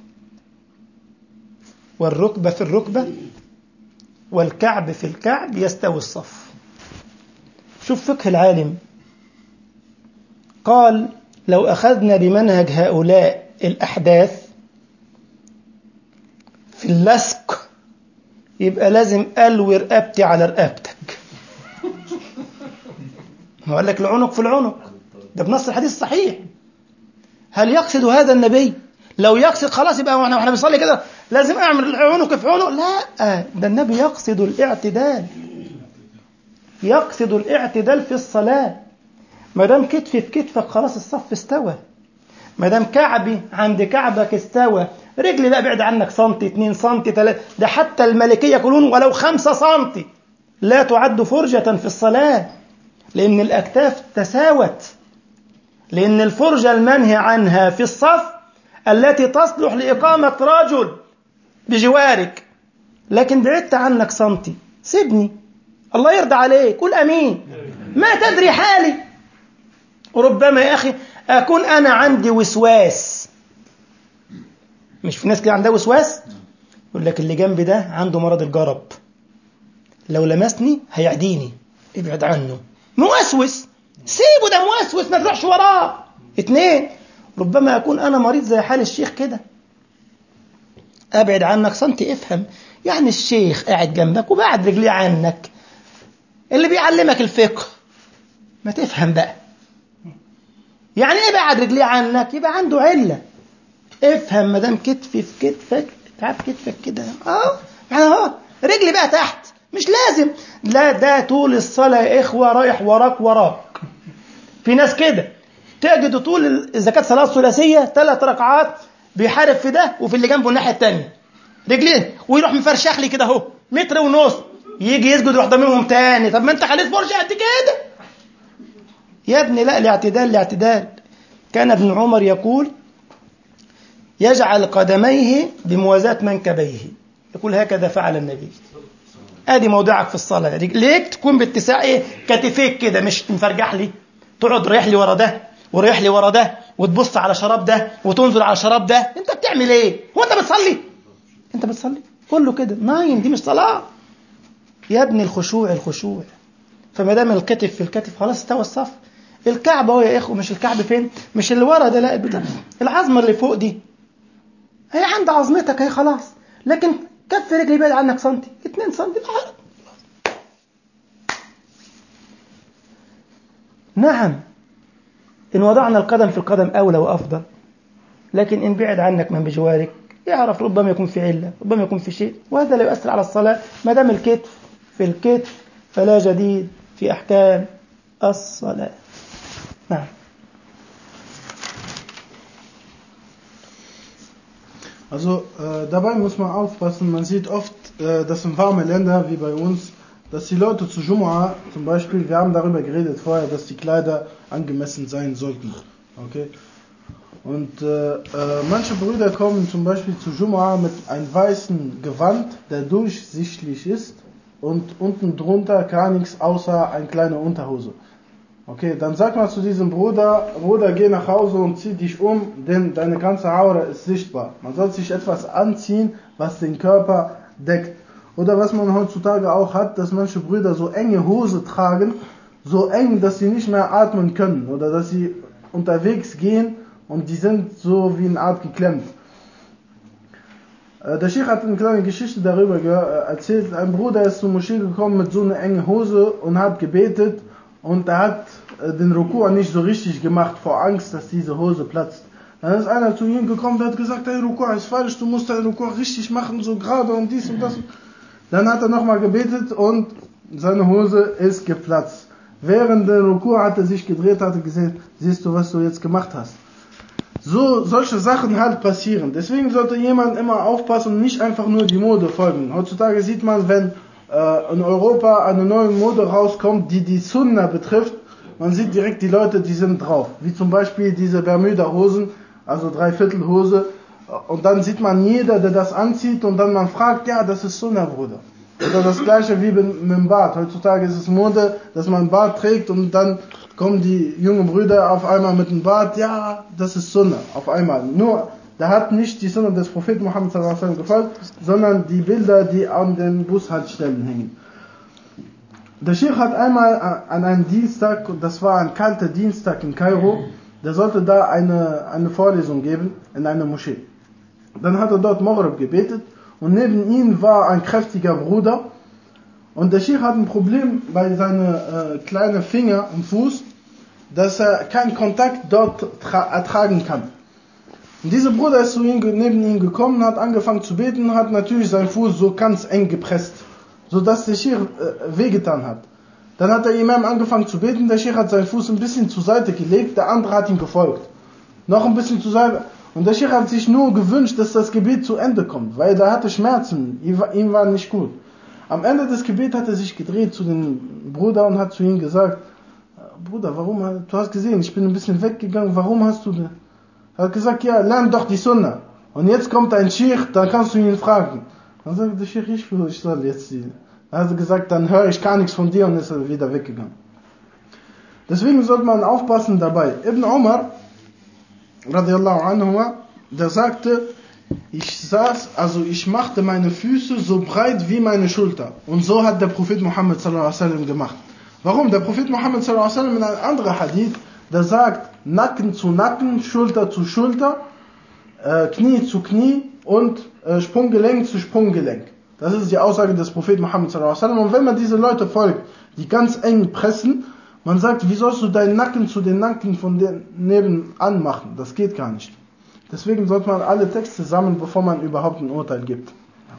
والركبة في الركبة والكعب في الكعب يستوي الصف. شوف فقه العالم. قال لو أخذنا بمنهج هؤلاء الأحداث في اللصق يبقى لازم ألوي رقبتي على رقبتك. هو قال لك العنق في العنق، ده بنص الحديث الصحيح. هل يقصد هذا النبي؟ لو يقصد خلاص يبقى احنا بنصلي كده لازم اعمل عنق في عنق. لا، ده النبي يقصد الاعتدال، يقصد الاعتدال في الصلاة. ما دام كتفي في كتفك خلاص الصف استوى، ما دام كعبي عند كعبك استوى. رجلي بقى بعد عنك سنتي اتنين سنتي تلاتة، ده حتى الملكية يقولون ولو خمسة سنتي لا تعد فرجة في الصلاة، لأن الأكتاف تساوت. لأن الفرجة المنهي عنها في الصف التي تصلح لإقامة رجل بجوارك، لكن بعدت عنك سنتي سيبني، الله يرضى عليك، قول أمين. ما تدري حالي، وربما يا أخي أكون أنا عندي وسواس. مش في ناس كده عندها وسواس؟ يقول لك اللي جنبي ده عنده مرض الجرب، لو لمسني هيعديني، ابعد عنه. موسوس، سيبه، ده موسوس، ما تروحش وراه. اتنين، ربما أكون أنا مريض زي حال الشيخ كده، أبعد عنك سنتي. افهم يعني الشيخ قاعد جنبك وبعد رجليه عنك، اللي بيعلمك الفقه، ما تفهم بقى يعني ايه بعد رجليه عنك؟ يبقى عنده علة. افهم، ما دام كتفي في كتفك، تعب كتفك كده اه يعني اهو، رجلي بقى تحت، مش لازم. لا، ده طول الصلاة يا إخوة رايح وراك وراك. في ناس كده تجد طول إذا كانت صلاة ثلاثية ثلاث ركعات بيحارب في ده وفي اللي جنبه الناحية التانية رجليه، ويروح مفرشخ لي كده اهو متر ونص، يجي يسجد يروح ضممهم تاني. طب ما انت خليت فرشة قد كده يا ابني. لا، الاعتدال الاعتدال. كان ابن عمر يقول يجعل قدميه بموازاة منكبيه، يقول هكذا فعل النبي. ادي موضعك في الصلاة، ليك تكون باتساع ايه كتفيك كده، مش مفرجح لي تقعد رايح لي ورا ده ورايح لي ورا ده وتبص على شراب ده وتنظر على شراب ده. انت بتعمل ايه؟ هو انت بتصلي؟ انت بتصلي كله كده نايم، دي مش صلاة يا ابني. الخشوع الخشوع. فما دام الكتف في الكتف خلاص استوى الصف. الكعب اهو يا اخو، مش الكعب فين، مش اللي ورا ده، لا البتاع العظمه اللي فوق دي هي عند عظمتك هي خلاص، لكن كف رجلي بعيد عنك سنتي اتنين سنتي بحرك. نعم، إن وضعنا القدم في القدم أولى وأفضل، لكن إن بعد عنك من بجوارك يعرف ربما يكون في علة، ربما يكون في شيء، وهذا لا يؤثر على الصلاة. ما دام الكتف في الكتف فلا جديد في أحكام الصلاة. نعم.
Also äh, dabei muss man aufpassen, man sieht oft, äh, dass in warmen Ländern wie bei uns dass die Leute zu Jumu'ah, zum Beispiel, wir haben darüber geredet vorher, dass die Kleider angemessen sein sollten. Okay? Und äh, äh, manche Brüder kommen zum Beispiel zu Jumu'ah mit einem weißen Gewand, der durchsichtig ist und unten drunter gar nichts außer eine kleine Unterhose. Okay, dann sag mal zu diesem Bruder, Bruder, geh nach Hause und zieh dich um, denn deine ganze Aura ist sichtbar. Man soll sich etwas anziehen, was den Körper deckt. Oder was man heutzutage auch hat, dass manche Brüder so enge Hose tragen, so eng, dass sie nicht mehr atmen können. Oder dass sie unterwegs gehen und die sind so wie eine Art geklemmt. Der Sheikh hat eine kleine Geschichte darüber erzählt. Ein Bruder ist zur Moschee gekommen mit so einer engen Hose und hat gebetet. Und er hat den Ruku' nicht so richtig gemacht, vor Angst, dass diese Hose platzt. Dann ist einer zu ihm gekommen, der hat gesagt, dein Ruku' ist falsch, du musst dein Ruku' richtig machen, so gerade und dies und das. Dann hat er nochmal gebetet und seine Hose ist geplatzt. Während der Ruku' hat er sich gedreht, hat er gesehen, siehst du, was du jetzt gemacht hast. So, solche Sachen halt passieren. Deswegen sollte jemand immer aufpassen und nicht einfach nur die Mode folgen. Heutzutage sieht man, wenn äh, in Europa eine neue Mode rauskommt, die die Sunna betrifft, man sieht direkt die Leute, die sind drauf. Wie zum Beispiel diese Bermuda-Hosen, also Dreiviertelhose. Und dann sieht man jeder, der das anzieht und dann man fragt, ja, das ist Sunna, Bruder. Oder das gleiche wie mit dem Bart. Heutzutage ist es Mode, dass man einen Bart trägt und dann kommen die jungen Brüder auf einmal mit dem Bart, ja, das ist Sunna, auf einmal. Nur, da hat nicht die Sunna des Propheten Muhammad sallallahu alaihi wasallam gefolgt, sondern die Bilder, die an den Bushaltestellen hängen. Der Sheikh hat einmal an einem Dienstag, das war ein kalter Dienstag in Kairo, der sollte da eine, eine Vorlesung geben in einer Moschee. Dann hat er dort Maghrib gebetet und neben ihm war ein kräftiger Bruder und der Sheikh hat ein Problem bei seinen äh, kleinen Finger und Fuß, dass er keinen Kontakt dort ertragen kann. Und dieser Bruder ist zu ihm, neben ihm gekommen, hat angefangen zu beten und hat natürlich seinen Fuß so ganz eng gepresst, sodass der Sheikh äh, wehgetan hat. Dann hat der Imam angefangen zu beten, der Sheikh hat seinen Fuß ein bisschen zur Seite gelegt, der andere hat ihm gefolgt. Noch ein bisschen zur Seite. Und der Sheikh hat sich nur gewünscht, dass das Gebet zu Ende kommt, weil er hatte Schmerzen, ihm war nicht gut. Am Ende des Gebets hat er sich gedreht zu dem Bruder und hat zu ihm gesagt, Bruder, warum, du hast gesehen, ich bin ein bisschen weggegangen, warum hast du das? Er hat gesagt, ja, lern doch die Sunna. Und jetzt kommt ein Sheikh, dann kannst du ihn fragen. Dann sagt der Sheikh, ich, ich soll jetzt die. Er hat gesagt, dann höre ich gar nichts von dir und ist er wieder weggegangen. Deswegen sollte man aufpassen dabei. Ibn Umar, radiallahu anhu, der sagte, ich saß, also ich machte meine Füße so breit wie meine Schulter. Und so hat der Prophet Muhammad sallallahu alaihi wasallam gemacht. Warum? Der Prophet Muhammad sallallahu alaihi wasallam in einem anderen Hadith, der sagt, Nacken zu Nacken, Schulter zu Schulter, äh, Knie zu Knie und äh, Sprunggelenk zu Sprunggelenk. Das ist die Aussage des Propheten Muhammad sallallahu alaihi wasallam. Und wenn man diese Leute folgt, die ganz eng pressen, man sagt, wie sollst du deinen Nacken zu den Nacken von den nebenan machen? Das geht gar nicht. Deswegen sollte man alle Texte sammeln, bevor man überhaupt ein Urteil gibt.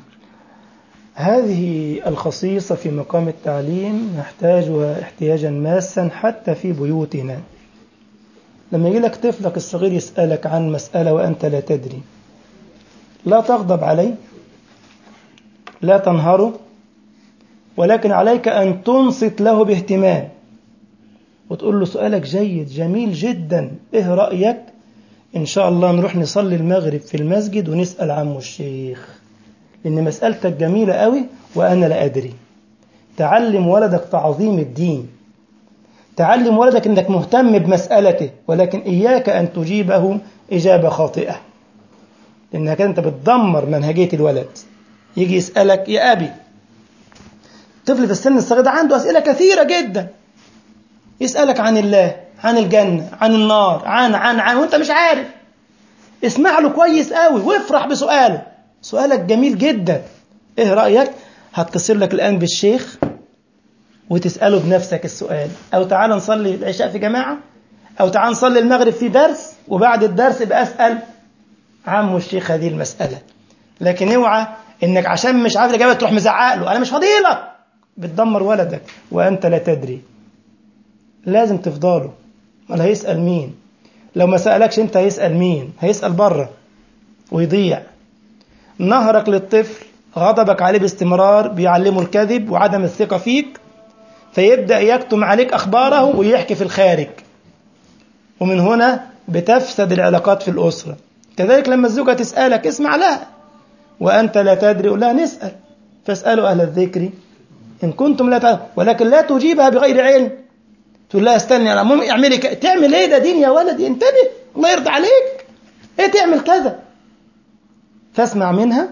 هذه الخصيصة في مقام التعليم نحتاجها احتياجا ماسا حتى في بيوتنا. لما يجي لك طفلك الصغير يسألك عن مسألة وأنت لا تدري، لا تغضب عليه، لا تنهره، ولكن عليك أن تنصت له باهتمام وتقول له سؤالك جيد جميل جدا، إيه رأيك؟ إن شاء الله نروح نصلي المغرب في المسجد ونسأل عمو الشيخ، لأن مسألتك جميلة قوي وأنا لا أدري. تعلم ولدك تعظيم الدين، تعلم ولدك أنك مهتم بمسألته، ولكن إياك أن تجيبه إجابة خاطئة، لأنك أنت بتدمر منهجية الولد. يجي يسألك يا أبي، طفل في السن الصغير ده عنده أسئلة كثيرة جدا، يسألك عن الله، عن الجنة، عن النار، عن عن عن وأنت مش عارف. اسمع له كويس قوي وافرح بسؤاله، سؤالك جميل جدا، إيه رأيك؟ هتصل لك الآن بالشيخ وتسأله بنفسك السؤال، أو تعال نصلي العشاء في جماعة، أو تعال نصلي المغرب في درس، وبعد الدرس يبقى أسأل عمو الشيخ هذه المسألة. لكن اوعى إنك عشان مش عارف الإجابة تروح مزعق له أنا مش فضيلك، بتدمر ولدك وأنت لا تدري. لازم تفضله. ولا هيسأل مين؟ لو ما سألكش أنت هيسأل مين؟ هيسأل بره ويضيع. نهرك للطفل غضبك عليه باستمرار بيعلمه الكذب وعدم الثقة فيك، فيبدأ يكتم عليك أخباره ويحكي في الخارج، ومن هنا بتفسد العلاقات في الأسرة. كذلك لما الزوجة تسألك اسمع لها وأنت لا تدري، قل لها نسأل، فاسألوا أهل الذكر إن كنتم لا تعلمون، ولكن لا تجيبها بغير علم. تقول لها استني على ماما اعملي كذا، تعمل ايه؟ ده دين يا ولدي، انتبه الله يرضى عليك، ايه تعمل كذا؟ فاسمع منها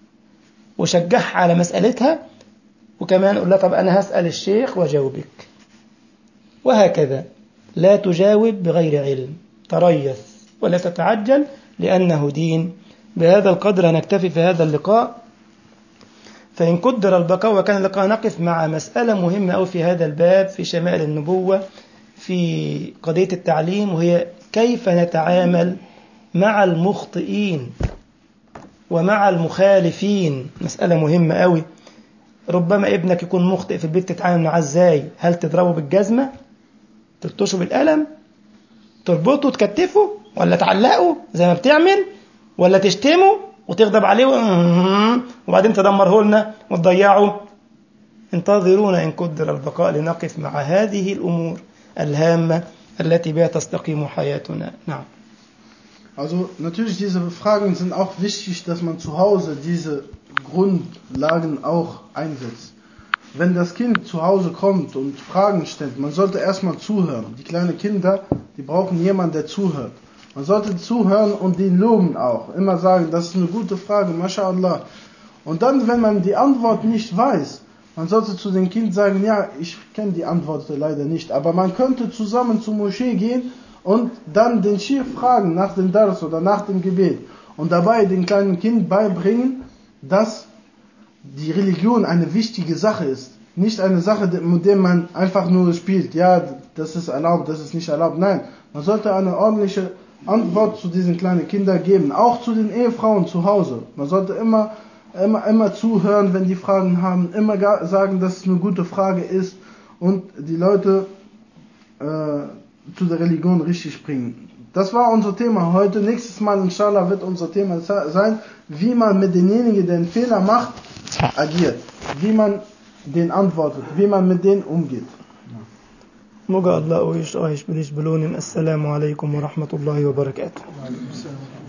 وشجعها على مسألتها، وكمان قل لها طب أنا هسأل الشيخ وجاوبك، وهكذا. لا تجاوب بغير علم، تريث ولا تتعجل لأنه دين. بهذا القدر هنكتفي في هذا اللقاء، فإن قدر البقاء وكان اللقاء نقف مع مسألة مهمة أو في هذا الباب في شمائل النبوة في قضية التعليم، وهي كيف نتعامل مع المخطئين ومع المخالفين. مسألة مهمة أوي. ربما ابنك يكون مخطئ في البيت، تتعامل معاه ازاي؟ هل تضربه بالجزمة، تلطشه بالقلم، تربطه تكتفه، ولا تعلقه زي ما بتعمل، ولا تشتمه وتغضب عليه وبعدين تدمره لنا وتضيعه؟ انتظرونا إن قدر البقاء لنقف مع هذه الأمور الهامة التي بها تستقيم حياتنا. نعم.
Also natürlich, diese Fragen sind auch wichtig, dass man zu Hause diese Grundlagen auch einsetzt. Wenn das Kind zu Hause kommt und Fragen stellt, man sollte erstmal zuhören. Die kleinen Kinder, die brauchen jemanden, der zuhört. Man sollte zuhören und die loben auch. Immer sagen, das ist eine gute Frage, MashaAllah. Und dann, wenn man die Antwort nicht weiß, man sollte zu dem Kind sagen, ja, ich kenne die Antwort leider nicht, aber man könnte zusammen zur Moschee gehen und dann den Sheikh fragen nach dem Dars oder nach dem Gebet und dabei dem kleinen Kind beibringen, dass die Religion eine wichtige Sache ist. Nicht eine Sache, mit der man einfach nur spielt, ja, das ist erlaubt, das ist nicht erlaubt. Nein, man sollte eine ordentliche Antwort zu diesen kleinen Kindern geben, auch zu den Ehefrauen zu Hause. Man sollte immer, immer, immer zuhören, wenn die Fragen haben, immer sagen, dass es eine gute Frage ist und die Leute äh, zu der Religion richtig bringen. Das war unser Thema heute. Nächstes Mal, inshallah, wird unser Thema sein, wie man mit denjenigen, der einen Fehler macht, agiert. Wie man den antwortet, wie man mit denen umgeht.
موجة الله ويش آيش بليش بلون. السلام عليكم ورحمة الله وبركاته.